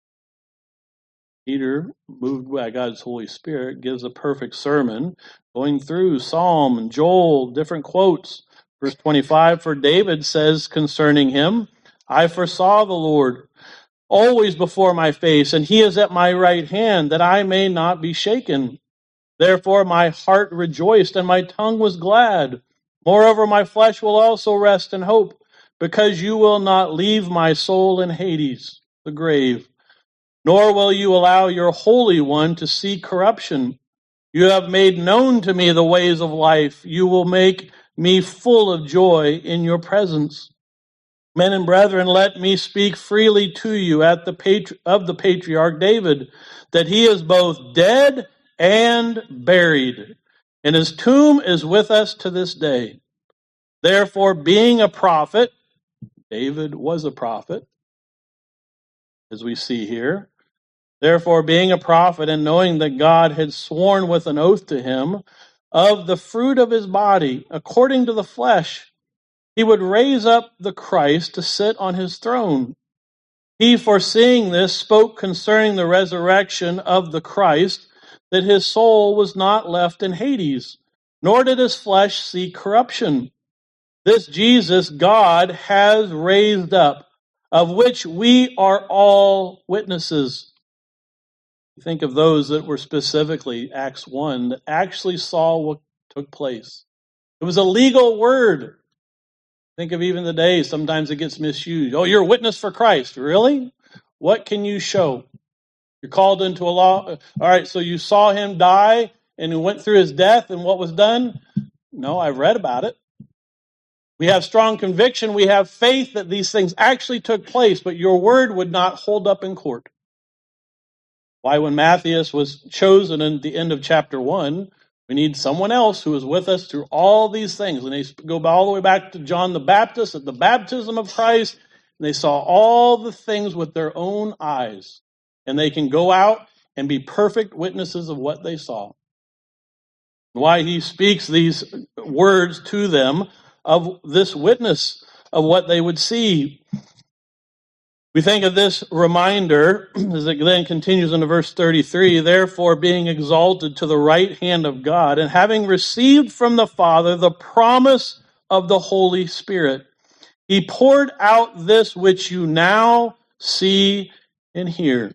Peter, moved by God's Holy Spirit, gives a perfect sermon, going through Psalm and Joel, different quotes. Verse 25, for David says concerning him, I foresaw the Lord always before my face, and he is at my right hand, that I may not be shaken. Therefore my heart rejoiced, and my tongue was glad. Moreover, my flesh will also rest in hope, because you will not leave my soul in Hades, the grave, nor will you allow your Holy One to see corruption. You have made known to me the ways of life. You will make me full of joy in your presence. Men and brethren, let me speak freely to you of the patriarch David, that he is both dead and buried, and his tomb is with us to this day. Therefore, being a prophet, David was a prophet, as we see here. Therefore, being a prophet and knowing that God had sworn with an oath to him of the fruit of his body, according to the flesh, he would raise up the Christ to sit on his throne. He, foreseeing this, spoke concerning the resurrection of the Christ, that his soul was not left in Hades, nor did his flesh see corruption. This Jesus God has raised up, of which we are all witnesses. Think of those that were specifically, Acts 1, that actually saw what took place. It was a legal word. Think of even the day, sometimes it gets misused. Oh, you're a witness for Christ. Really? What can you show? You're called into a law. All right, so you saw him die and you went through his death and what was done? No, I've read about it. We have strong conviction. We have faith that these things actually took place, but your word would not hold up in court. Why, when Matthias was chosen in the end of chapter 1, we need someone else who is with us through all these things. And they go all the way back to John the Baptist at the baptism of Christ, and they saw all the things with their own eyes. And they can go out and be perfect witnesses of what they saw. Why he speaks these words to them of this witness of what they would see. We think of this reminder as it then continues into verse 33, therefore being exalted to the right hand of God and having received from the Father the promise of the Holy Spirit, he poured out this which you now see and hear.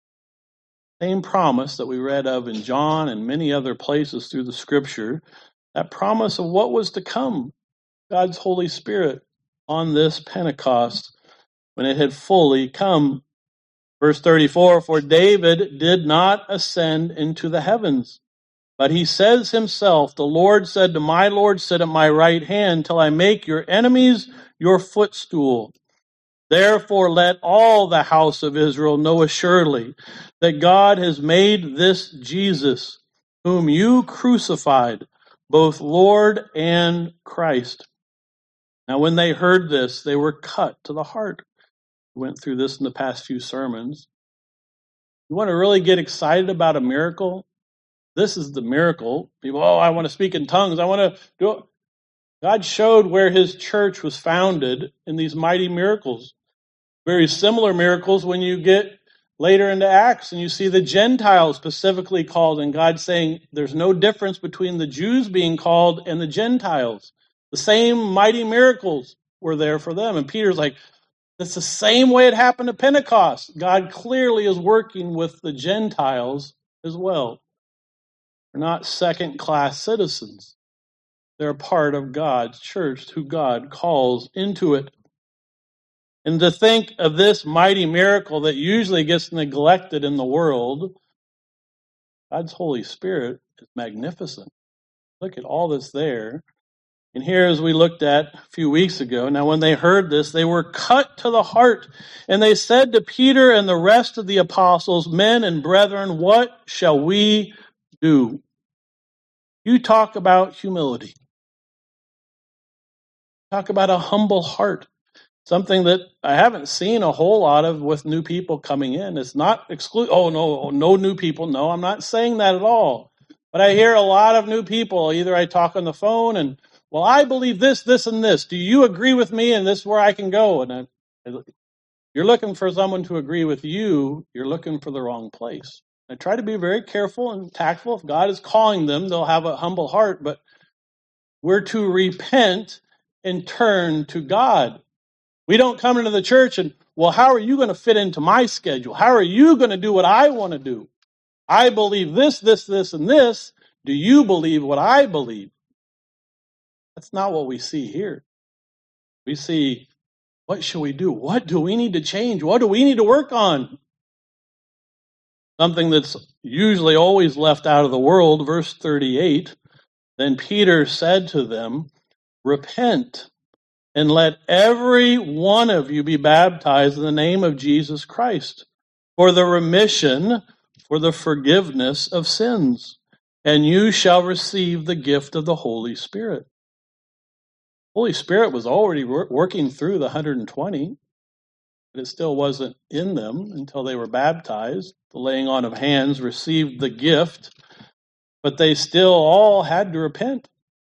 Same promise that we read of in John and many other places through the scripture, that promise of what was to come, God's Holy Spirit on this Pentecost when it had fully come. Verse 34, for David did not ascend into the heavens, but he says himself, the Lord said to my Lord, sit at my right hand till I make your enemies your footstool. Therefore let all the house of Israel know assuredly that God has made this Jesus, whom you crucified, both Lord and Christ. Now when they heard this, they were cut to the heart. We went through this in the past few sermons. You want to really get excited about a miracle? This is the miracle. People, I want to speak in tongues. I want to do it. God showed where his church was founded in these mighty miracles. Very similar miracles when you get later into Acts and you see the Gentiles specifically called, and God saying there's no difference between the Jews being called and the Gentiles. The same mighty miracles were there for them. And Peter's like, that's the same way it happened at Pentecost. God clearly is working with the Gentiles as well. They're not second-class citizens. They're part of God's church, who God calls into it. And to think of this mighty miracle that usually gets neglected in the world, God's Holy Spirit is magnificent. Look at all that's there. And here, as we looked at a few weeks ago, now when they heard this, they were cut to the heart. And they said to Peter and the rest of the apostles, men and brethren, what shall we do? You talk about humility. Talk about a humble heart. Something that I haven't seen a whole lot of with new people coming in. It's not no new people. No, I'm not saying that at all. But I hear a lot of new people. Either I talk on the phone and, well, I believe this, this, and this. Do you agree with me? And this is where I can go. And you're looking for someone to agree with you. You're looking for the wrong place. I try to be very careful and tactful. If God is calling them, they'll have a humble heart. But we're to repent and turn to God. We don't come into the church and, well, how are you going to fit into my schedule? How are you going to do what I want to do? I believe this, this, this, and this. Do you believe what I believe? That's not what we see here. We see, what should we do? What do we need to change? What do we need to work on? Something that's usually always left out of the world, verse 38, then Peter said to them, repent. And let every one of you be baptized in the name of Jesus Christ for the remission, for the forgiveness of sins, and you shall receive the gift of the Holy Spirit. Holy Spirit was already working through the 120, but it still wasn't in them until they were baptized. The laying on of hands received the gift, but they still all had to repent.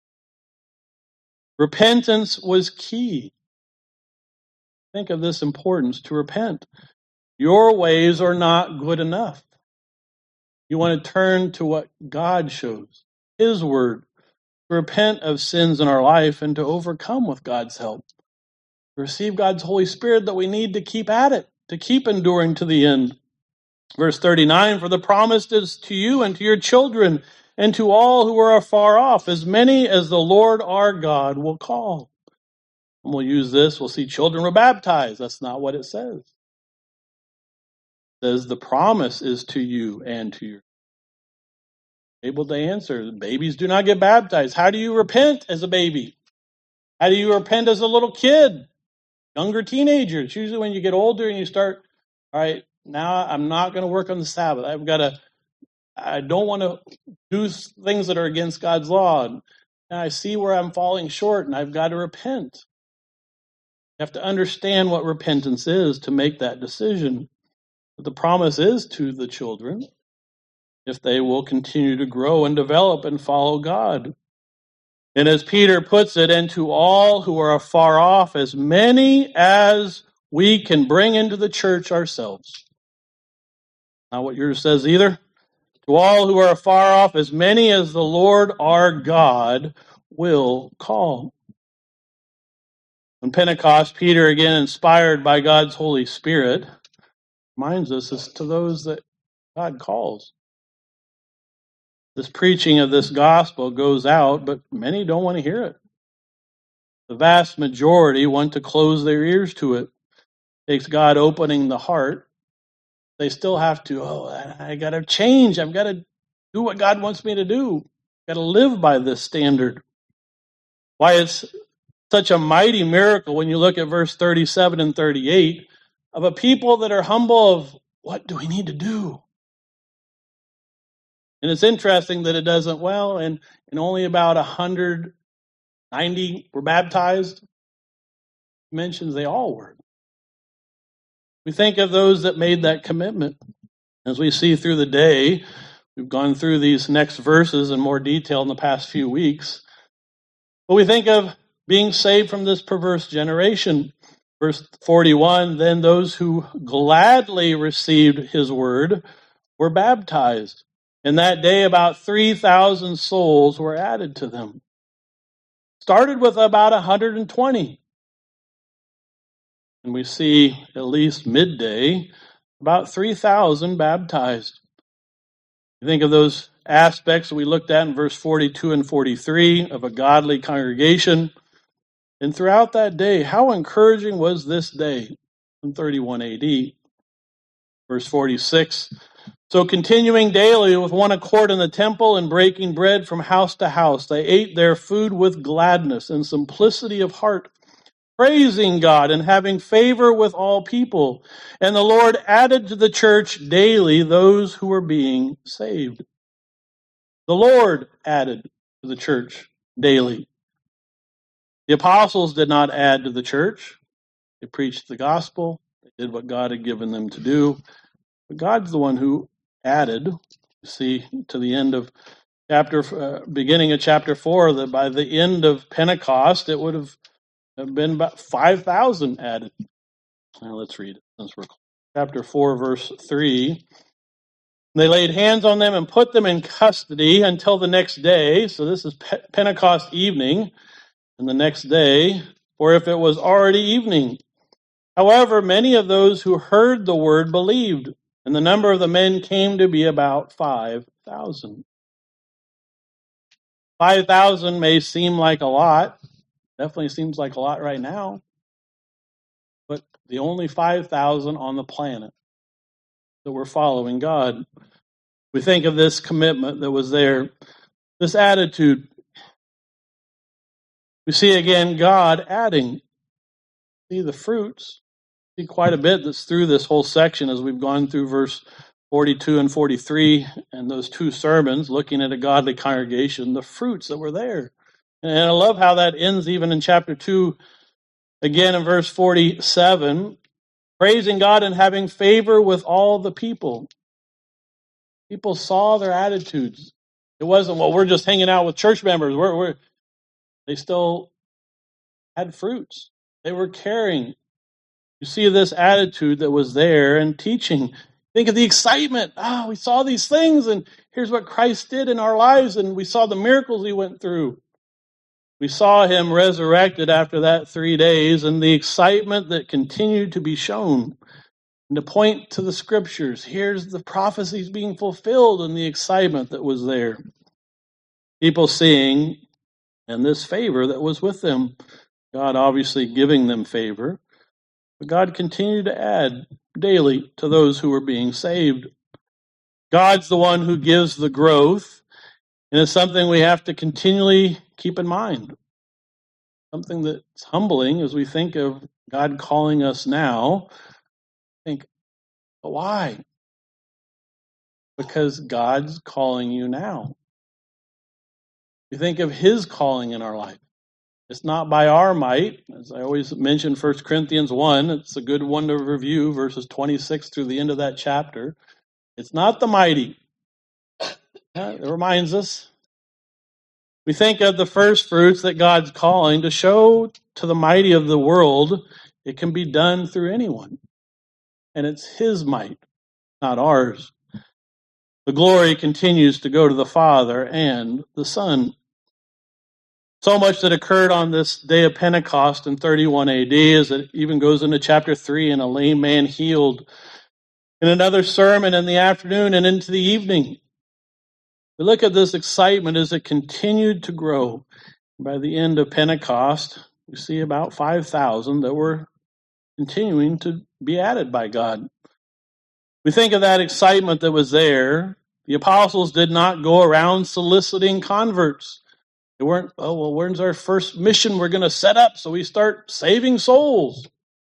Repentance was key. Think of this importance to repent. Your ways are not good enough. You want to turn to what God shows, His Word, to repent of sins in our life and to overcome with God's help. To receive God's Holy Spirit that we need to keep at it, to keep enduring to the end. Verse 39, for the promise is to you and to your children and to all who are afar off, as many as the Lord our God will call. And we'll use this, we'll see children were baptized. That's not what it says. It says the promise is to you and to your able to answer. Babies do not get baptized. How do you repent as a baby? How do you repent as a little kid? Younger teenagers. Usually when you get older and you start, all right, Now I'm not going to work on the Sabbath. I don't want to do things that are against God's law. And I see where I'm falling short, and I've got to repent. You have to understand what repentance is to make that decision. But the promise is to the children if they will continue to grow and develop and follow God. And as Peter puts it, and to all who are afar off, as many as we can bring into the church ourselves. Not what yours says either. To all who are afar off, as many as the Lord our God will call. On Pentecost, Peter, again inspired by God's Holy Spirit, reminds us as to those that God calls. This preaching of this gospel goes out, but many don't want to hear it. The vast majority want to close their ears to it. It takes God opening the heart. They still have to, I got to change. I've got to do what God wants me to do. I've got to live by this standard. Why it's such a mighty miracle when you look at verse 37 and 38 of a people that are humble of, what do we need to do? And it's interesting that it doesn't, and only about 190 were baptized. It mentions they all were. We think of those that made that commitment. As we see through the day, we've gone through these next verses in more detail in the past few weeks. But we think of being saved from this perverse generation. Verse 41, then those who gladly received his word were baptized. And that day about 3,000 souls were added to them. Started with about 120. And we see at least midday, about 3,000 baptized. You think of those aspects that we looked at in verse 42 and 43 of a godly congregation. And throughout that day, how encouraging was this day in 31 AD? Verse 46, so continuing daily with one accord in the temple and breaking bread from house to house, they ate their food with gladness and simplicity of heart, praising God and having favor with all people. And the Lord added to the church daily those who were being saved. The Lord added to the church daily. The apostles did not add to the church. They preached the gospel. They did what God had given them to do. But God's the one who added. You see, to the end of beginning of chapter 4, that by the end of Pentecost, it would have been about 5,000 added. Now let's read it. Since we're chapter 4, verse 3. They laid hands on them and put them in custody until the next day. So this is Pentecost evening, and the next day, or if it was already evening. However, many of those who heard the word believed, and the number of the men came to be about 5,000. 5,000 may seem like a lot. Definitely seems like a lot right now. But the only 5,000 on the planet that were following God. We think of this commitment that was there, this attitude. We see again God adding. See the fruits. See quite a bit that's through this whole section as we've gone through verse 42 and 43 and those two sermons looking at a godly congregation, the fruits that were there. And I love how that ends even in chapter 2, again in verse 47, praising God and having favor with all the people. People saw their attitudes. It wasn't, we're just hanging out with church members. They still had fruits. They were caring. You see this attitude that was there and teaching. Think of the excitement. We saw these things, and here's what Christ did in our lives, and we saw the miracles he went through. We saw him resurrected after that 3 days, and the excitement that continued to be shown. And to point to the scriptures, here's the prophecies being fulfilled and the excitement that was there. People seeing, and this favor that was with them. God obviously giving them favor. But God continued to add daily to those who were being saved. God's the one who gives the growth, and it's something we have to continually keep in mind. Something that's humbling as we think of God calling us now. Think, But why? Because God's calling you now. You think of His calling in our life. It's not by our might. As I always mention 1 Corinthians 1, it's a good one to review, verses 26 through the end of that chapter. It's not the mighty. It reminds us. We think of the first fruits that God's calling to show to the mighty of the world it can be done through anyone. And it's His might, not ours. The glory continues to go to the Father and the Son. So much that occurred on this day of Pentecost in 31 AD, as it even goes into chapter 3, and a lame man healed. In another sermon in the afternoon and into the evening. We look at this excitement as it continued to grow. By the end of Pentecost, we see about 5,000 that were continuing to be added by God. We think of that excitement that was there. The apostles did not go around soliciting converts. They weren't, oh, well, when's our first mission we're going to set up so we start saving souls?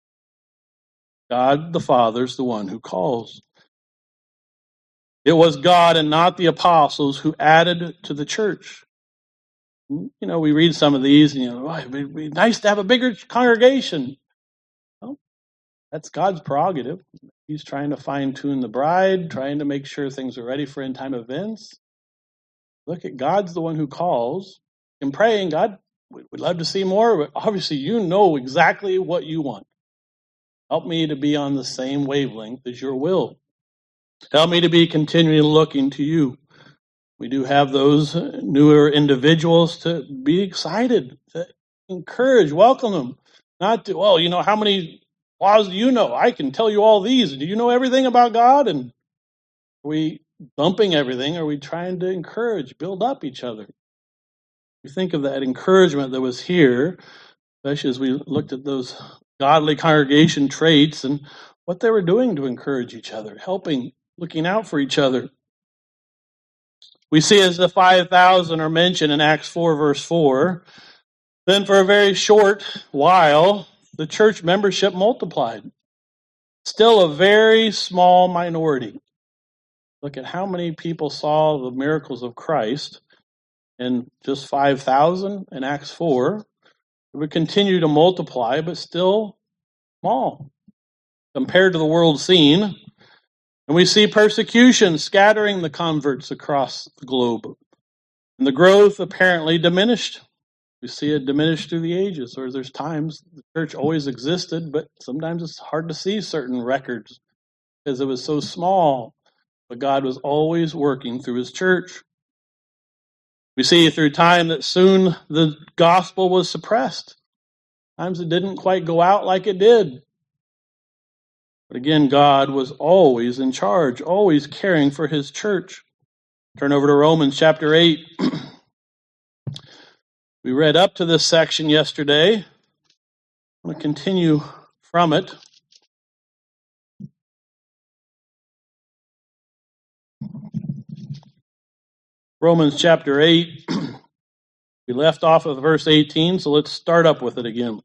God the Father's the one who calls. It was God and not the apostles who added to the church. You know, we read some of these and, oh, it'd be nice to have a bigger congregation. Well, that's God's prerogative. He's trying to fine-tune the bride, trying to make sure things are ready for end-time events. Look at God's the one who calls. And praying, God, we'd love to see more, but obviously you know exactly what you want. Help me to be on the same wavelength as your will. Help me to be continually looking to you. We do have those newer individuals to be excited, to encourage, welcome them. Not to, well, you know, how many laws do you know? I can tell you all these. Do you know everything about God? And are we bumping everything? Are we trying to encourage, build up each other? We think of that encouragement that was here, especially as we looked at those godly congregation traits and what they were doing to encourage each other, helping, looking out for each other. We see as the 5,000 are mentioned in Acts 4, verse 4, then for a very short while, the church membership multiplied. Still a very small minority. Look at how many people saw the miracles of Christ. And just 5,000 in Acts 4. It would continue to multiply, but still small compared to the world scene. And we see persecution scattering the converts across the globe. And the growth apparently diminished. We see it diminished through the ages, or there's times the church always existed, but sometimes it's hard to see certain records because it was so small. But God was always working through His church. We see through time that soon the gospel was suppressed. Times it didn't quite go out like it did. But again, God was always in charge, always caring for His church. Turn over to Romans chapter 8. We read up to this section yesterday. I'm going to continue from it. Romans chapter 8. We left off of verse 18, so let's start up with it again.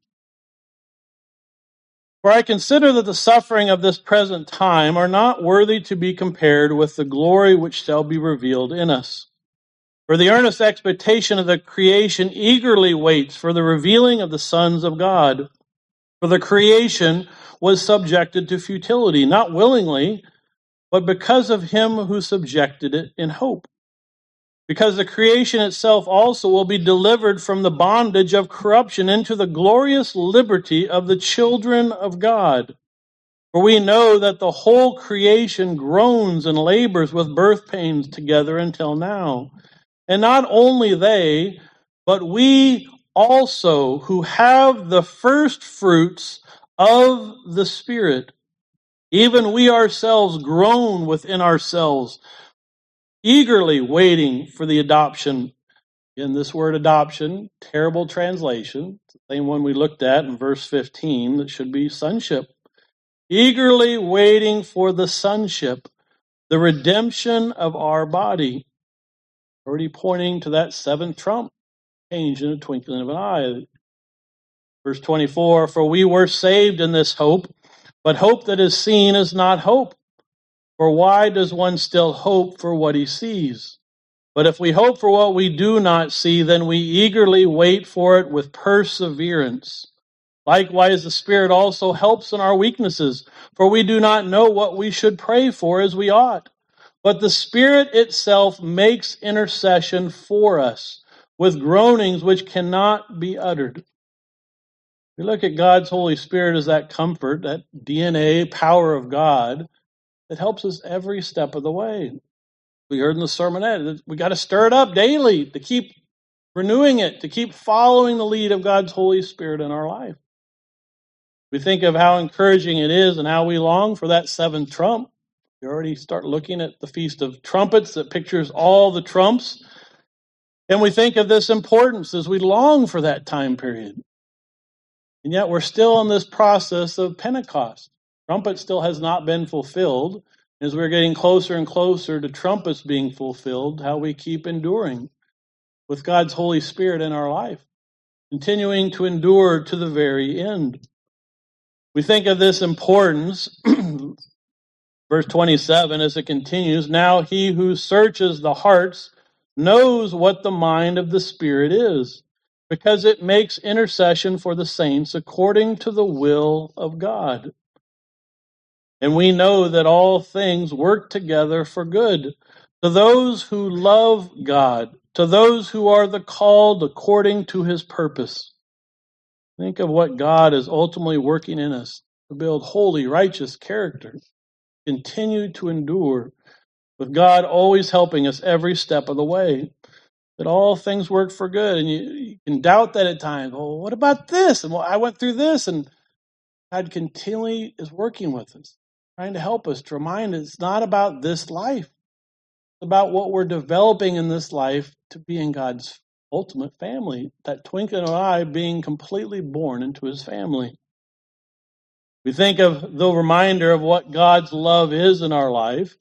For I consider that the suffering of this present time are not worthy to be compared with the glory which shall be revealed in us. For the earnest expectation of the creation eagerly waits for the revealing of the sons of God. For the creation was subjected to futility, not willingly, but because of Him who subjected it in hope. Because the creation itself also will be delivered from the bondage of corruption into the glorious liberty of the children of God. For we know that the whole creation groans and labors with birth pains together until now. And not only they, but we also who have the first fruits of the Spirit, even we ourselves groan within ourselves, eagerly waiting for the adoption. In this word adoption, terrible translation, the same one we looked at in verse 15, that should be sonship. Eagerly waiting for the sonship, the redemption of our body. Already pointing to that seventh trump, change in a twinkling of an eye. Verse 24, for we were saved in this hope, but hope that is seen is not hope. For why does one still hope for what he sees? But if we hope for what we do not see, then we eagerly wait for it with perseverance. Likewise, the Spirit also helps in our weaknesses, for we do not know what we should pray for as we ought. But the Spirit itself makes intercession for us with groanings which cannot be uttered. We look at God's Holy Spirit as that comfort, that DNA power of God that helps us every step of the way. We heard in the sermonette that we got to stir it up daily to keep renewing it, to keep following the lead of God's Holy Spirit in our life. We think of how encouraging it is and how we long for that seventh trump. You already start looking at the Feast of Trumpets that pictures all the trumps. And we think of this importance as we long for that time period. And yet we're still in this process of Pentecost. Trumpet still has not been fulfilled. As we're getting closer and closer to trumpets being fulfilled, how we keep enduring with God's Holy Spirit in our life, continuing to endure to the very end. We think of this importance, verse 27, as it continues, now he who searches the hearts knows what the mind of the Spirit is, because it makes intercession for the saints according to the will of God. And we know that all things work together for good to those who love God, to those who are the called according to his purpose. Think of what God is ultimately working in us to build holy, righteous character, continue to endure, with God always helping us every step of the way, that all things work for good. And you can doubt that at times. Well, what about this? And well, I went through this, and God continually is working with us, trying to help us, to remind us it's not about this life. It's about what we're developing in this life to be in God's ultimate family, that twinkling of an eye being completely born into his family. We think of the reminder of what God's love is in our life.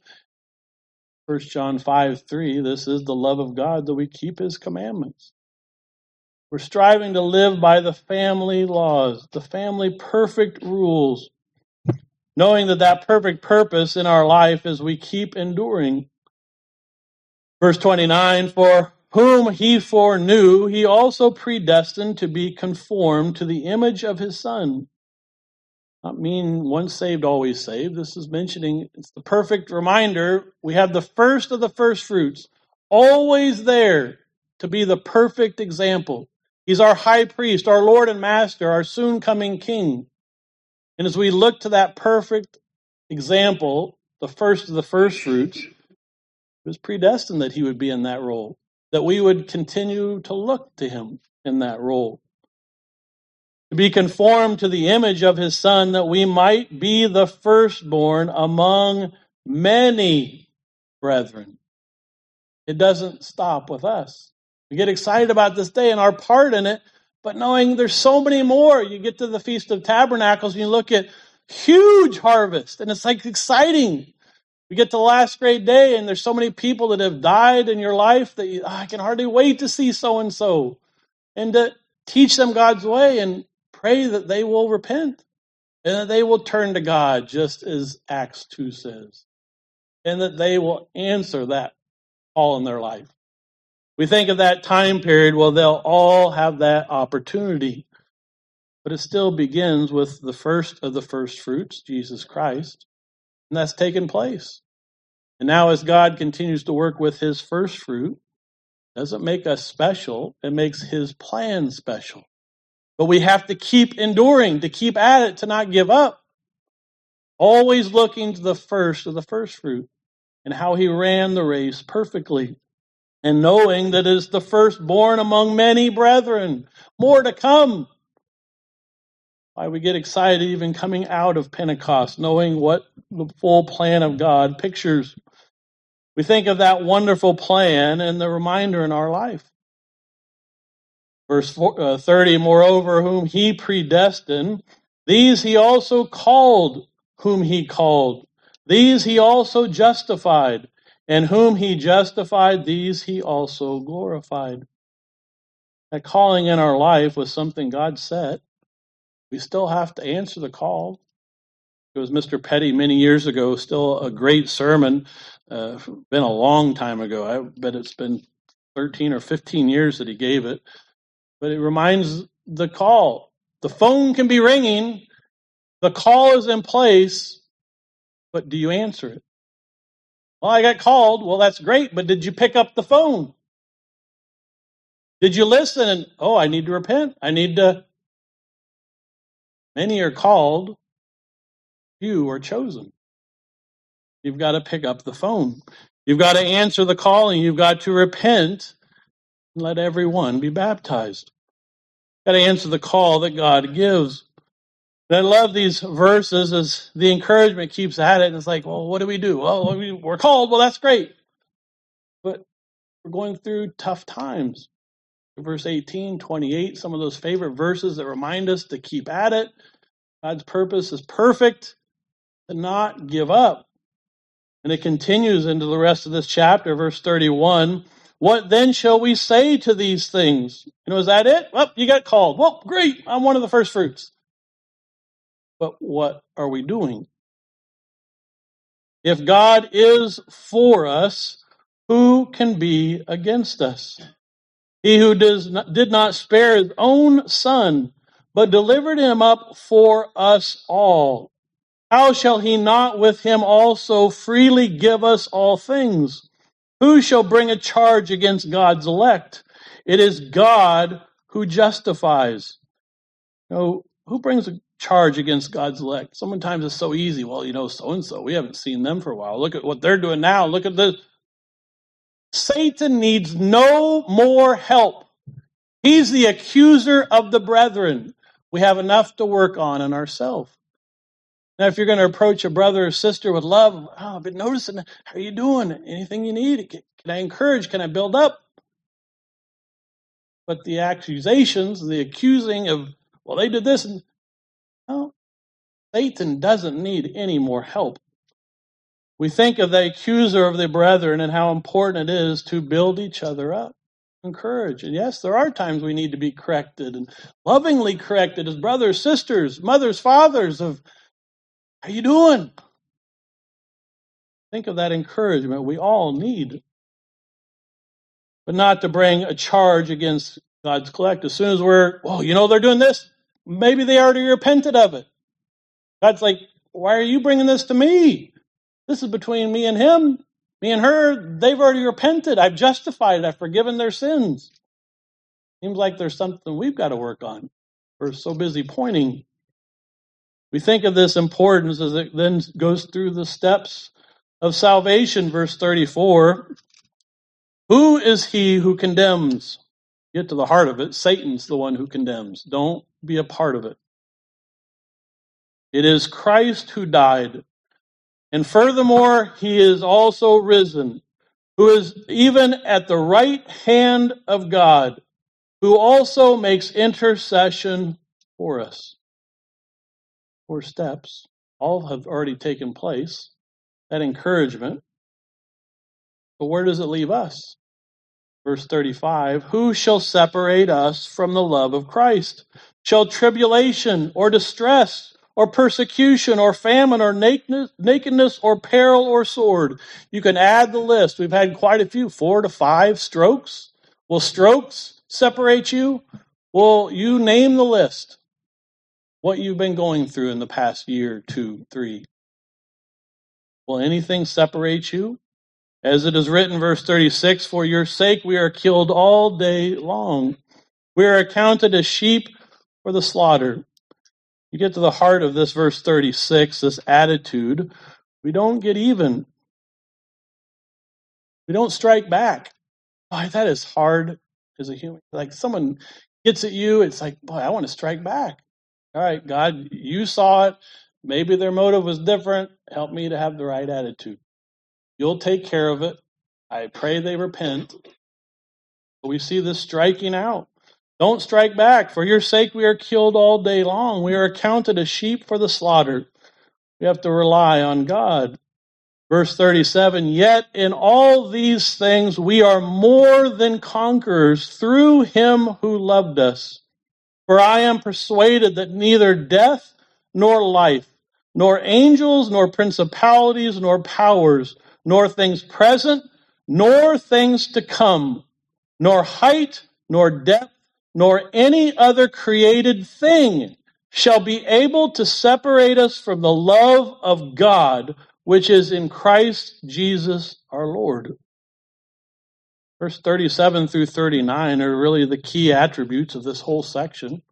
1 John 5:3, this is the love of God, that we keep his commandments. We're striving to live by the family laws, the family perfect rules, knowing that that perfect purpose in our life is we keep enduring. Verse 29, for whom he foreknew, he also predestined to be conformed to the image of his Son. Not mean once saved, always saved. This is mentioning, it's the perfect reminder. We have the first of the first fruits, always there to be the perfect example. He's our high priest, our Lord and Master, our soon coming King. And as we look to that perfect example, the first of the first fruits, it was predestined that he would be in that role, that we would continue to look to him in that role. To be conformed to the image of his Son, that we might be the firstborn among many brethren. It doesn't stop with us. We get excited about this day and our part in it, but knowing there's so many more. You get to the Feast of Tabernacles and you look at huge harvest, and it's like exciting. We get to the last great day and there's so many people that have died in your life that I can hardly wait to see so-and-so and to teach them God's way and pray that they will repent and that they will turn to God, just as Acts 2 says, and that they will answer that call in their life. We think of that time period, well, they'll all have that opportunity, but it still begins with the first of the first fruits, Jesus Christ, and that's taken place. And now as God continues to work with his first fruit, it doesn't make us special, it makes his plan special. But we have to keep enduring, to keep at it, to not give up. Always looking to the first of the first fruit and how he ran the race perfectly. And knowing that it is the firstborn among many brethren. More to come. Why we get excited even coming out of Pentecost, knowing what the full plan of God pictures. We think of that wonderful plan and the reminder in our life. Verse 30, moreover, whom he predestined, these he also called, whom he called. These he also justified, and whom he justified, these he also glorified. That calling in our life was something God set. We still have to answer the call. It was Mr. Petty many years ago, still a great sermon. Been a long time ago. I bet it's been 13 or 15 years that he gave it. But it reminds the call. The phone can be ringing. The call is in place. But do you answer it? Well, I got called. Well, that's great. But did you pick up the phone? Did you listen? And, I need to repent. Many are called. Few are chosen. You've got to pick up the phone. You've got to answer the call, and you've got to repent and let everyone be baptized. You've got to answer the call that God gives. And I love these verses as the encouragement keeps at it. And it's like, well, what do we do? Well, we're called. Well, that's great. But we're going through tough times. Verse 18, 28, some of those favorite verses that remind us to keep at it. God's purpose is perfect, to not give up. And it continues into the rest of this chapter, verse 31. What then shall we say to these things? Is that it? Well, you got called. Well, great. I'm one of the first fruits. But what are we doing? If God is for us, who can be against us? He who did not spare his own son, but delivered him up for us all. How shall he not with him also freely give us all things? Who shall bring a charge against God's elect? It is God who justifies. Who brings a charge against God's elect? Sometimes it's so easy. Well, so-and-so, we haven't seen them for a while. Look at what they're doing now. Look at this. Satan needs no more help. He's the accuser of the brethren. We have enough to work on in ourselves. Now, if you're going to approach a brother or sister with love, I've been noticing, how are you doing? Anything you need? Can I encourage? Can I build up? But the accusations, the accusing of, well, they did this. Satan doesn't need any more help. We think of the accuser of the brethren and how important it is to build each other up, encourage. And yes, there are times we need to be corrected and lovingly corrected as brothers, sisters, mothers, fathers of, how you doing? Think of that encouragement we all need. But not to bring a charge against God's elect. As soon as they're doing this, maybe they already repented of it. God's like, why are you bringing this to me? This is between me and him, me and her. They've already repented. I've justified it. I've forgiven their sins. Seems like there's something we've got to work on. We're so busy pointing. We think of this importance as it then goes through the steps of salvation, verse 34. Who is he who condemns? Get to the heart of it. Satan's the one who condemns. Don't be a part of it. It is Christ who died. And furthermore, he is also risen, who is even at the right hand of God, who also makes intercession for us. 4 steps. All have already taken place. That encouragement. But where does it leave us? Verse 35, who shall separate us from the love of Christ? Shall tribulation or distress or persecution or famine or nakedness or peril or sword? You can add the list. We've had quite a few, 4 to 5 strokes. Will strokes separate you? Well, you name the list. What you've been going through in the past year, 2, 3. Will anything separate you? As it is written, verse 36, for your sake we are killed all day long. We are accounted as sheep for the slaughter. You get to the heart of this verse 36, this attitude. We don't get even. We don't strike back. Boy, that is hard as a human. Like someone gets at you, it's like, boy, I want to strike back. All right, God, you saw it. Maybe their motive was different. Help me to have the right attitude. You'll take care of it. I pray they repent. But we see this striking out. Don't strike back. For your sake we are killed all day long. We are accounted as sheep for the slaughter. We have to rely on God. Verse 37, yet in all these things we are more than conquerors through him who loved us. For I am persuaded that neither death nor life, nor angels, nor principalities, nor powers, nor things present, nor things to come, nor height, nor depth, nor any other created thing shall be able to separate us from the love of God, which is in Christ Jesus our Lord. Verse 37 through 39 are really the key attributes of this whole section.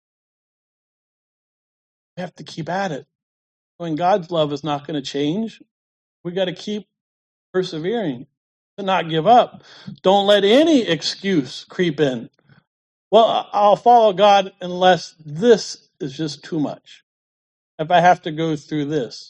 We have to keep at it. When God's love is not going to change, we got to keep persevering, to not give up. Don't let any excuse creep in. Well, I'll follow God unless this is just too much. If I have to go through this.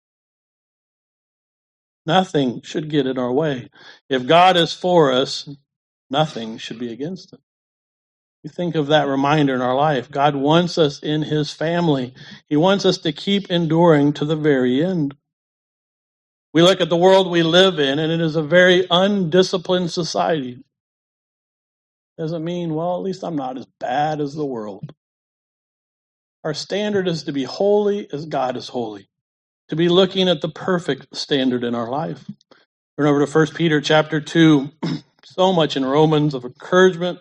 Nothing should get in our way. If God is for us, nothing should be against us. You think of that reminder in our life. God wants us in his family. He wants us to keep enduring to the very end. We look at the world we live in, and it is a very undisciplined society. Doesn't mean, well, at least I'm not as bad as the world. Our standard is to be holy as God is holy, to be looking at the perfect standard in our life. Turn over to 1 Peter chapter 2. So much in Romans of encouragement.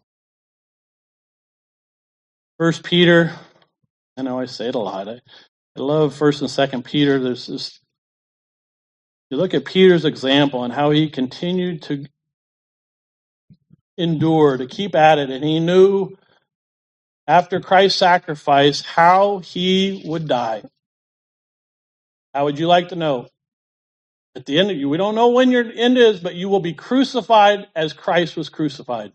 1 Peter, I know I say it a lot. I love 1 and 2 Peter. There's this. You look at Peter's example and how he continued to endure, to keep at it, and he knew after Christ's sacrifice how he would die. How would you like to know? At the end of you, we don't know when your end is, but you will be crucified as Christ was crucified.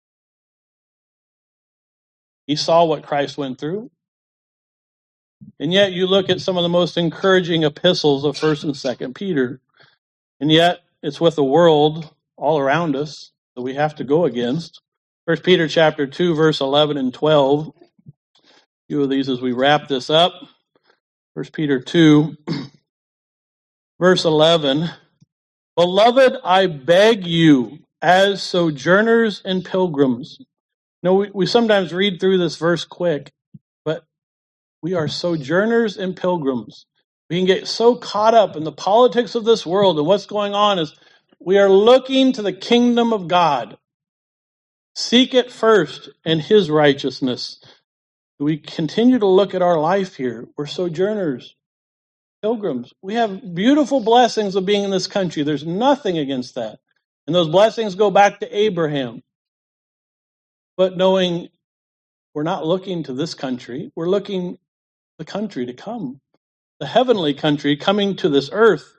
He saw what Christ went through. And yet you look at some of the most encouraging epistles of 1 and 2 Peter, and yet it's with the world all around us that we have to go against. 1 Peter chapter 2, verse 11 and 12. A few of these as we wrap this up. 1 Peter 2, verse 11. Beloved, I beg you, as sojourners and pilgrims. We sometimes read through this verse quick, but we are sojourners and pilgrims. We can get so caught up in the politics of this world, and what's going on is we are looking to the kingdom of God. Seek it first and his righteousness. We continue to look at our life here. We're sojourners, pilgrims. We have beautiful blessings of being in this country. There's nothing against that. And those blessings go back to Abraham. But knowing we're not looking to this country, we're looking to the country to come. The heavenly country coming to this earth.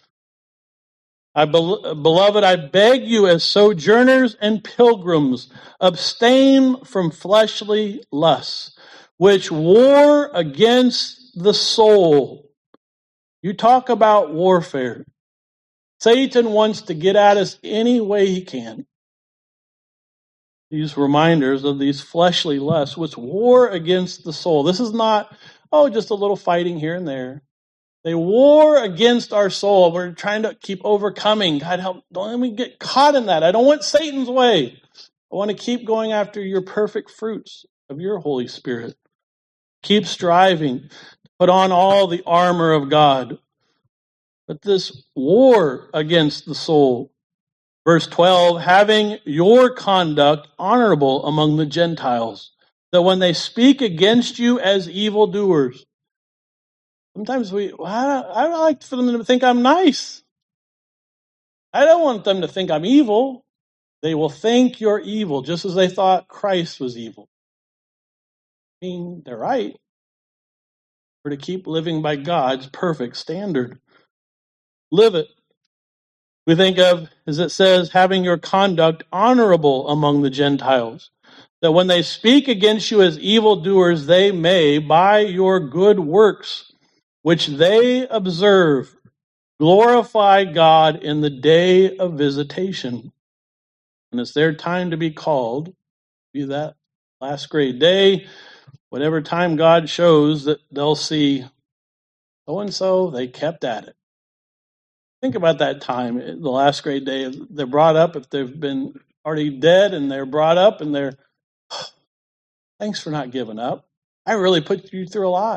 Beloved, I beg you as sojourners and pilgrims, abstain from fleshly lusts, which war against the soul. You talk about warfare. Satan wants to get at us any way he can. These reminders of these fleshly lusts, which war against the soul. This is not, just a little fighting here and there. They war against our soul. We're trying to keep overcoming. God help, don't let me get caught in that. I don't want Satan's way. I want to keep going after your perfect fruits of your Holy Spirit. Keep striving. Put on all the armor of God. But this war against the soul. Verse 12, having your conduct honorable among the Gentiles, that when they speak against you as evildoers. Sometimes I like for them to think I'm nice. I don't want them to think I'm evil. They will think you're evil, just as they thought Christ was evil. I mean, they're right. We're to keep living by God's perfect standard. Live it. We think of, as it says, having your conduct honorable among the Gentiles, that when they speak against you as evildoers, they may, by your good works, which they observe, glorify God in the day of visitation. And it's their time to be called, be that last great day, whatever time God shows, that they'll see, so-and-so, they kept at it. Think about that time, the last great day. They're brought up, if they've been already dead and they're brought up and they're, thanks for not giving up. I really put you through a lot.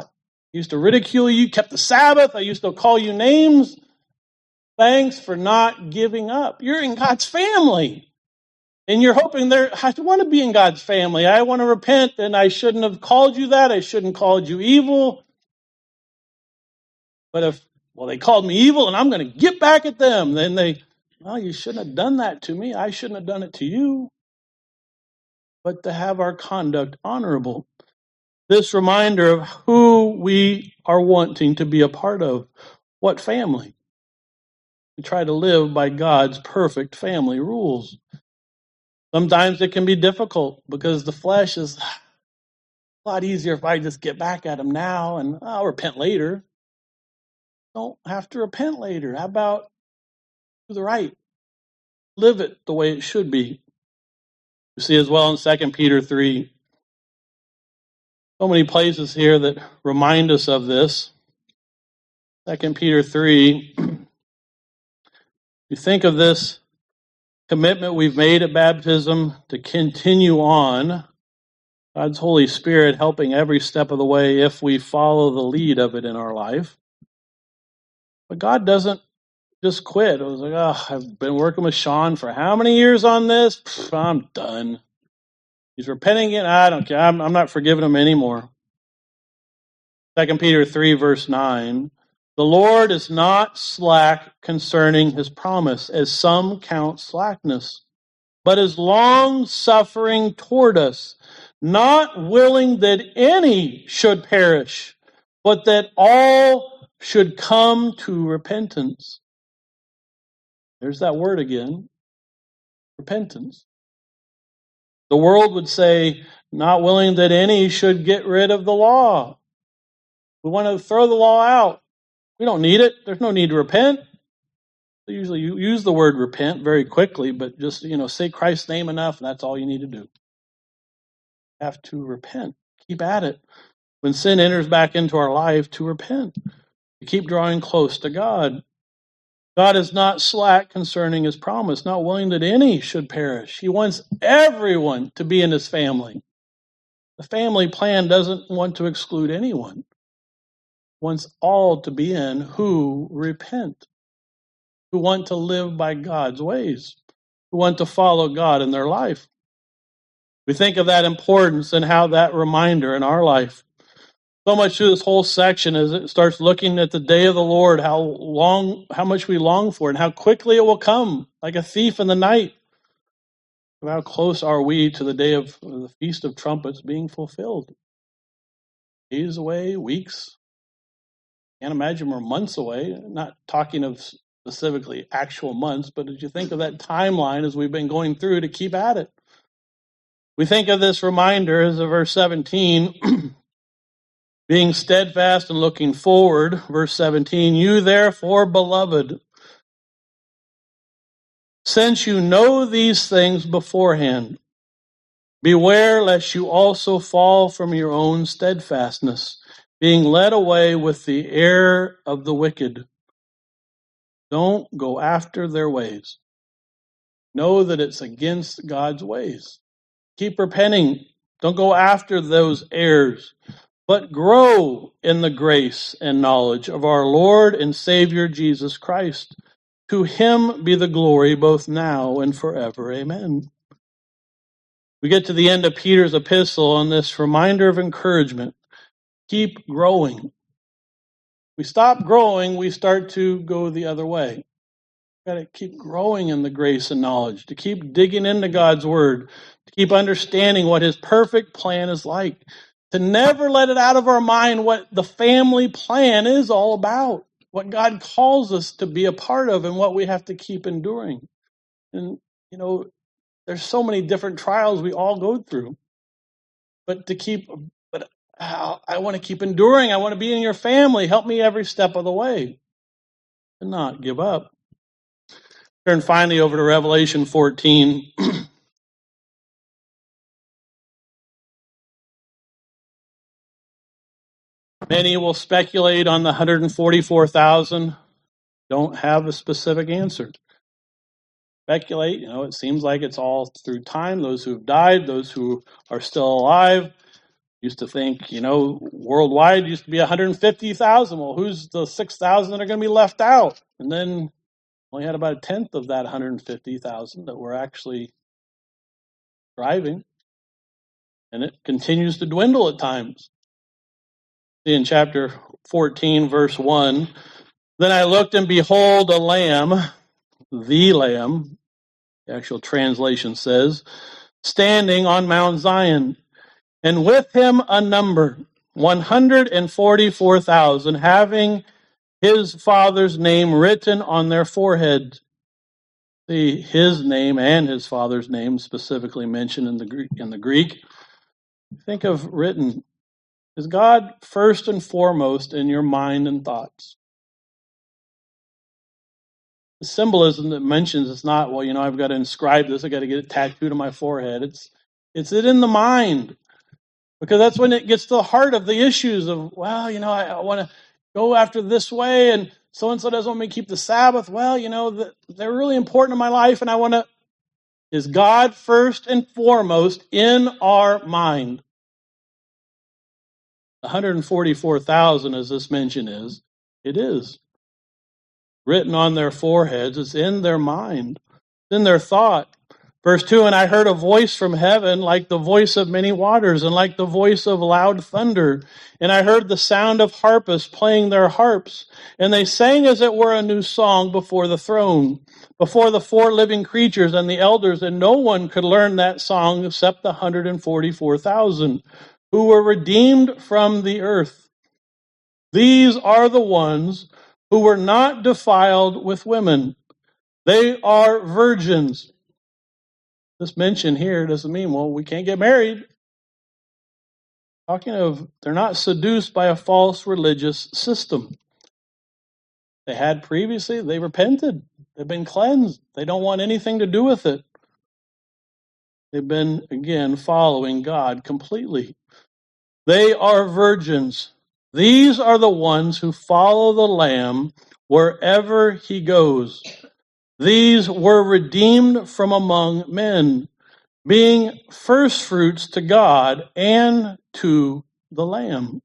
used to ridicule you, kept the Sabbath. I used to call you names. Thanks for not giving up. You're in God's family. And you're hoping I want to be in God's family. I want to repent, and I shouldn't have called you that. I shouldn't have called you evil. But they called me evil, and I'm going to get back at them. Then you shouldn't have done that to me. I shouldn't have done it to you. But to have our conduct honorable. This reminder of who we are wanting to be a part of. What family? We try to live by God's perfect family rules. Sometimes it can be difficult because the flesh is a lot easier if I just get back at him now and I'll repent later. Don't have to repent later. How about do the right? Live it the way it should be. You see as well in 2 Peter 3. So many places here that remind us of this. 2 Peter 3. You think of this commitment we've made at baptism to continue on. God's Holy Spirit helping every step of the way if we follow the lead of it in our life. But God doesn't just quit. It was like, I've been working with Sean for how many years on this? I'm done. He's repenting it. I don't care. I'm not forgiving him anymore. 2 Peter 3, verse 9. The Lord is not slack concerning his promise, as some count slackness, but is long-suffering toward us, not willing that any should perish, but that all should come to repentance. There's that word again, repentance. The world would say, not willing that any should get rid of the law. We want to throw the law out. We don't need it. There's no need to repent. They usually use the word repent very quickly, but just, say Christ's name enough, and that's all you need to do. You have to repent. Keep at it. When sin enters back into our life, to repent. To keep drawing close to God. God is not slack concerning his promise, not willing that any should perish. He wants everyone to be in his family. The family plan doesn't want to exclude anyone. It wants all to be in who repent, who want to live by God's ways, who want to follow God in their life. We think of that importance and how that reminder in our life. So much through this whole section as it starts looking at the day of the Lord, how much we long for, and how quickly it will come, like a thief in the night. How close are we to the day of the Feast of Trumpets being fulfilled? Days away, weeks. Can't imagine we're months away. Not talking of specifically actual months, but as you think of that timeline as we've been going through, to keep at it. We think of this reminder as of verse 17. Being steadfast and looking forward, verse 17, you therefore, beloved, since you know these things beforehand, beware lest you also fall from your own steadfastness, being led away with the error of the wicked. Don't go after their ways. Know that it's against God's ways. Keep repenting. Don't go after those errors. But grow in the grace and knowledge of our Lord and Savior Jesus Christ. To him be the glory both now and forever. Amen. We get to the end of Peter's epistle on this reminder of encouragement. Keep growing. We stop growing, we start to go the other way. We've got to keep growing in the grace and knowledge, to keep digging into God's word, to keep understanding what his perfect plan is like. To never let it out of our mind what the family plan is all about, what God calls us to be a part of and what we have to keep enduring. And, there's so many different trials we all go through. But I want to keep enduring. I want to be in your family. Help me every step of the way. And not give up. Turn finally over to Revelation 14. Many will speculate on the 144,000. Don't have a specific answer. Speculate, it seems like it's all through time. Those who have died, those who are still alive. Used to think, worldwide used to be 150,000. Well, who's the 6,000 that are going to be left out? And then only had about a tenth of that 150,000 that were actually driving. And it continues to dwindle at times. In chapter 14, verse 1, then I looked and behold a lamb, the lamb, the actual translation says, standing on Mount Zion, and with him a number, 144,000, having his father's name written on their foreheads. See, his name and his father's name specifically mentioned in the Greek. Think of written. Is God first and foremost in your mind and thoughts? The symbolism that mentions it's not, I've got to inscribe this, I've got to get it tattooed on my forehead. It's it in the mind. Because that's when it gets to the heart of the issues of, I want to go after this way, and so-and-so doesn't want me to keep the Sabbath. They're really important in my life, and I want to... Is God first and foremost in our mind? 144,000, as this mention is, it is. Written on their foreheads, it's in their mind, it's in their thought. Verse 2, and I heard a voice from heaven like the voice of many waters and like the voice of loud thunder. And I heard the sound of harpists playing their harps. And they sang as it were a new song before the throne, before the four living creatures and the elders. And no one could learn that song except the 144,000 who were redeemed from the earth. These are the ones who were not defiled with women. They are virgins. This mention here doesn't mean, we can't get married. Talking of, they're not seduced by a false religious system. They had previously, they repented. They've been cleansed. They don't want anything to do with it. They've been, again, following God completely. They are virgins. These are the ones who follow the Lamb wherever he goes. These were redeemed from among men, being firstfruits to God and to the Lamb.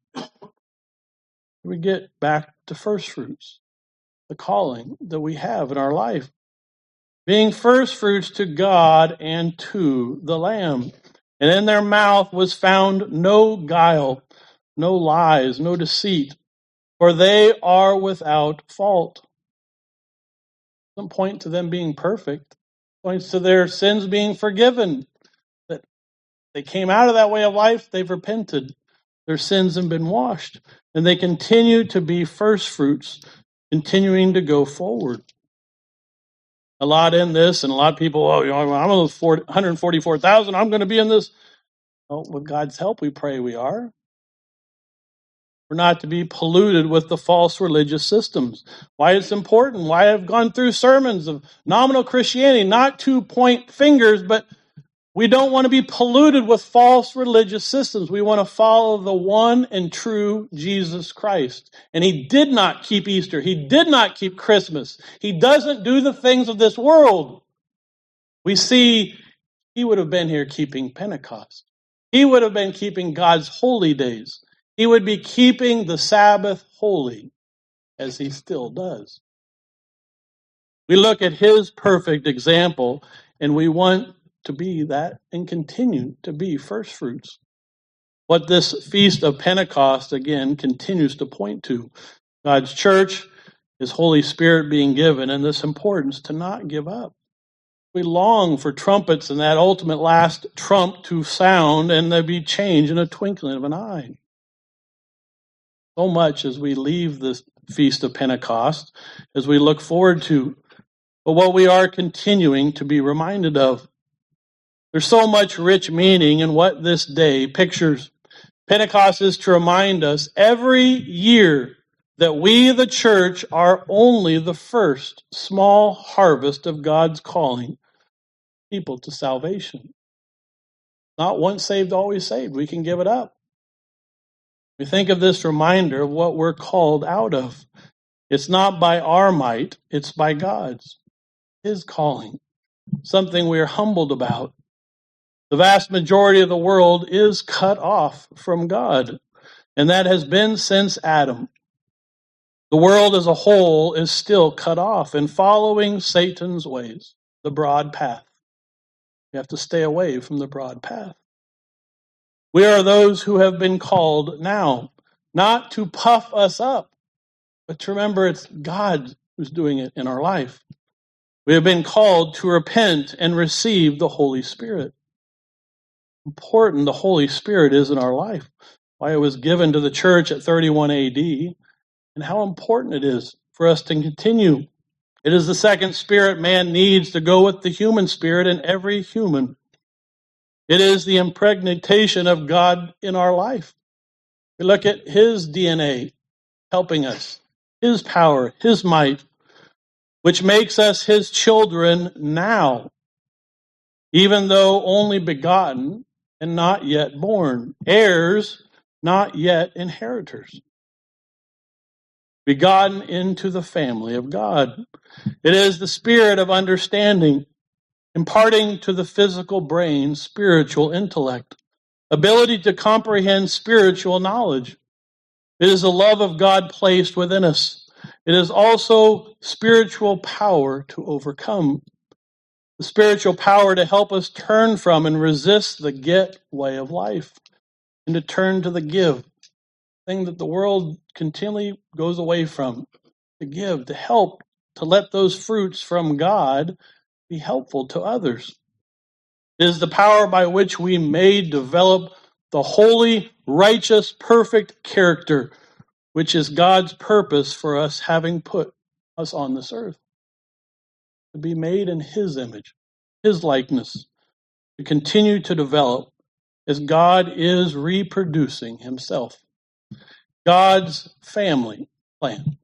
We get back to firstfruits, the calling that we have in our life. Being firstfruits to God and to the Lamb. And in their mouth was found no guile, no lies, no deceit, for they are without fault. Doesn't point to them being perfect. It points to their sins being forgiven. That they came out of that way of life, they've repented. Their sins have been washed. And they continue to be firstfruits, continuing to go forward. A lot in this, and a lot of people, I'm 144,000, I'm going to be in this. Well, with God's help, we pray we are. We're not to be polluted with the false religious systems. Why it's important, why I've gone through sermons of nominal Christianity, not to point fingers, but we don't want to be polluted with false religious systems. We want to follow the one and true Jesus Christ. And he did not keep Easter. He did not keep Christmas. He doesn't do the things of this world. We see he would have been here keeping Pentecost. He would have been keeping God's holy days. He would be keeping the Sabbath holy, as he still does. We look at his perfect example, and we want to be that and continue to be firstfruits. What this Feast of Pentecost, again, continues to point to. God's church, his Holy Spirit being given, and this importance to not give up. We long for trumpets and that ultimate last trump to sound, and there be change in a twinkling of an eye. So much as we leave this Feast of Pentecost, as we look forward to, but what we are continuing to be reminded of. There's so much rich meaning in what this day pictures. Pentecost is to remind us every year that we, the church, are only the first small harvest of God's calling people to salvation. Not once saved, always saved. We can give it up. We think of this reminder of what we're called out of. It's not by our might, it's by God's, his calling. Something we're humbled about. The vast majority of the world is cut off from God, and that has been since Adam. The world as a whole is still cut off and following Satan's ways, the broad path. We have to stay away from the broad path. We are those who have been called now, not to puff us up, but to remember it's God who's doing it in our life. We have been called to repent and receive the Holy Spirit. Important the Holy Spirit is in our life, why it was given to the church at 31 AD, and how important it is for us to continue. It is the second spirit man needs to go with the human spirit in every human. It is the impregnation of God in our life. We look at his DNA helping us, his power, his might, which makes us his children now, even though only begotten and not yet born, heirs, not yet inheritors. Begotten into the family of God. It is the spirit of understanding, imparting to the physical brain spiritual intellect, ability to comprehend spiritual knowledge. It is the love of God placed within us. It is also spiritual power to overcome. The spiritual power to help us turn from and resist the get way of life and to turn to the give, thing that the world continually goes away from, to give, to help, to let those fruits from God be helpful to others. It is the power by which we may develop the holy, righteous, perfect character, which is God's purpose for us having put us on this earth. To be made in his image, his likeness, to continue to develop as God is reproducing himself. God's family plan.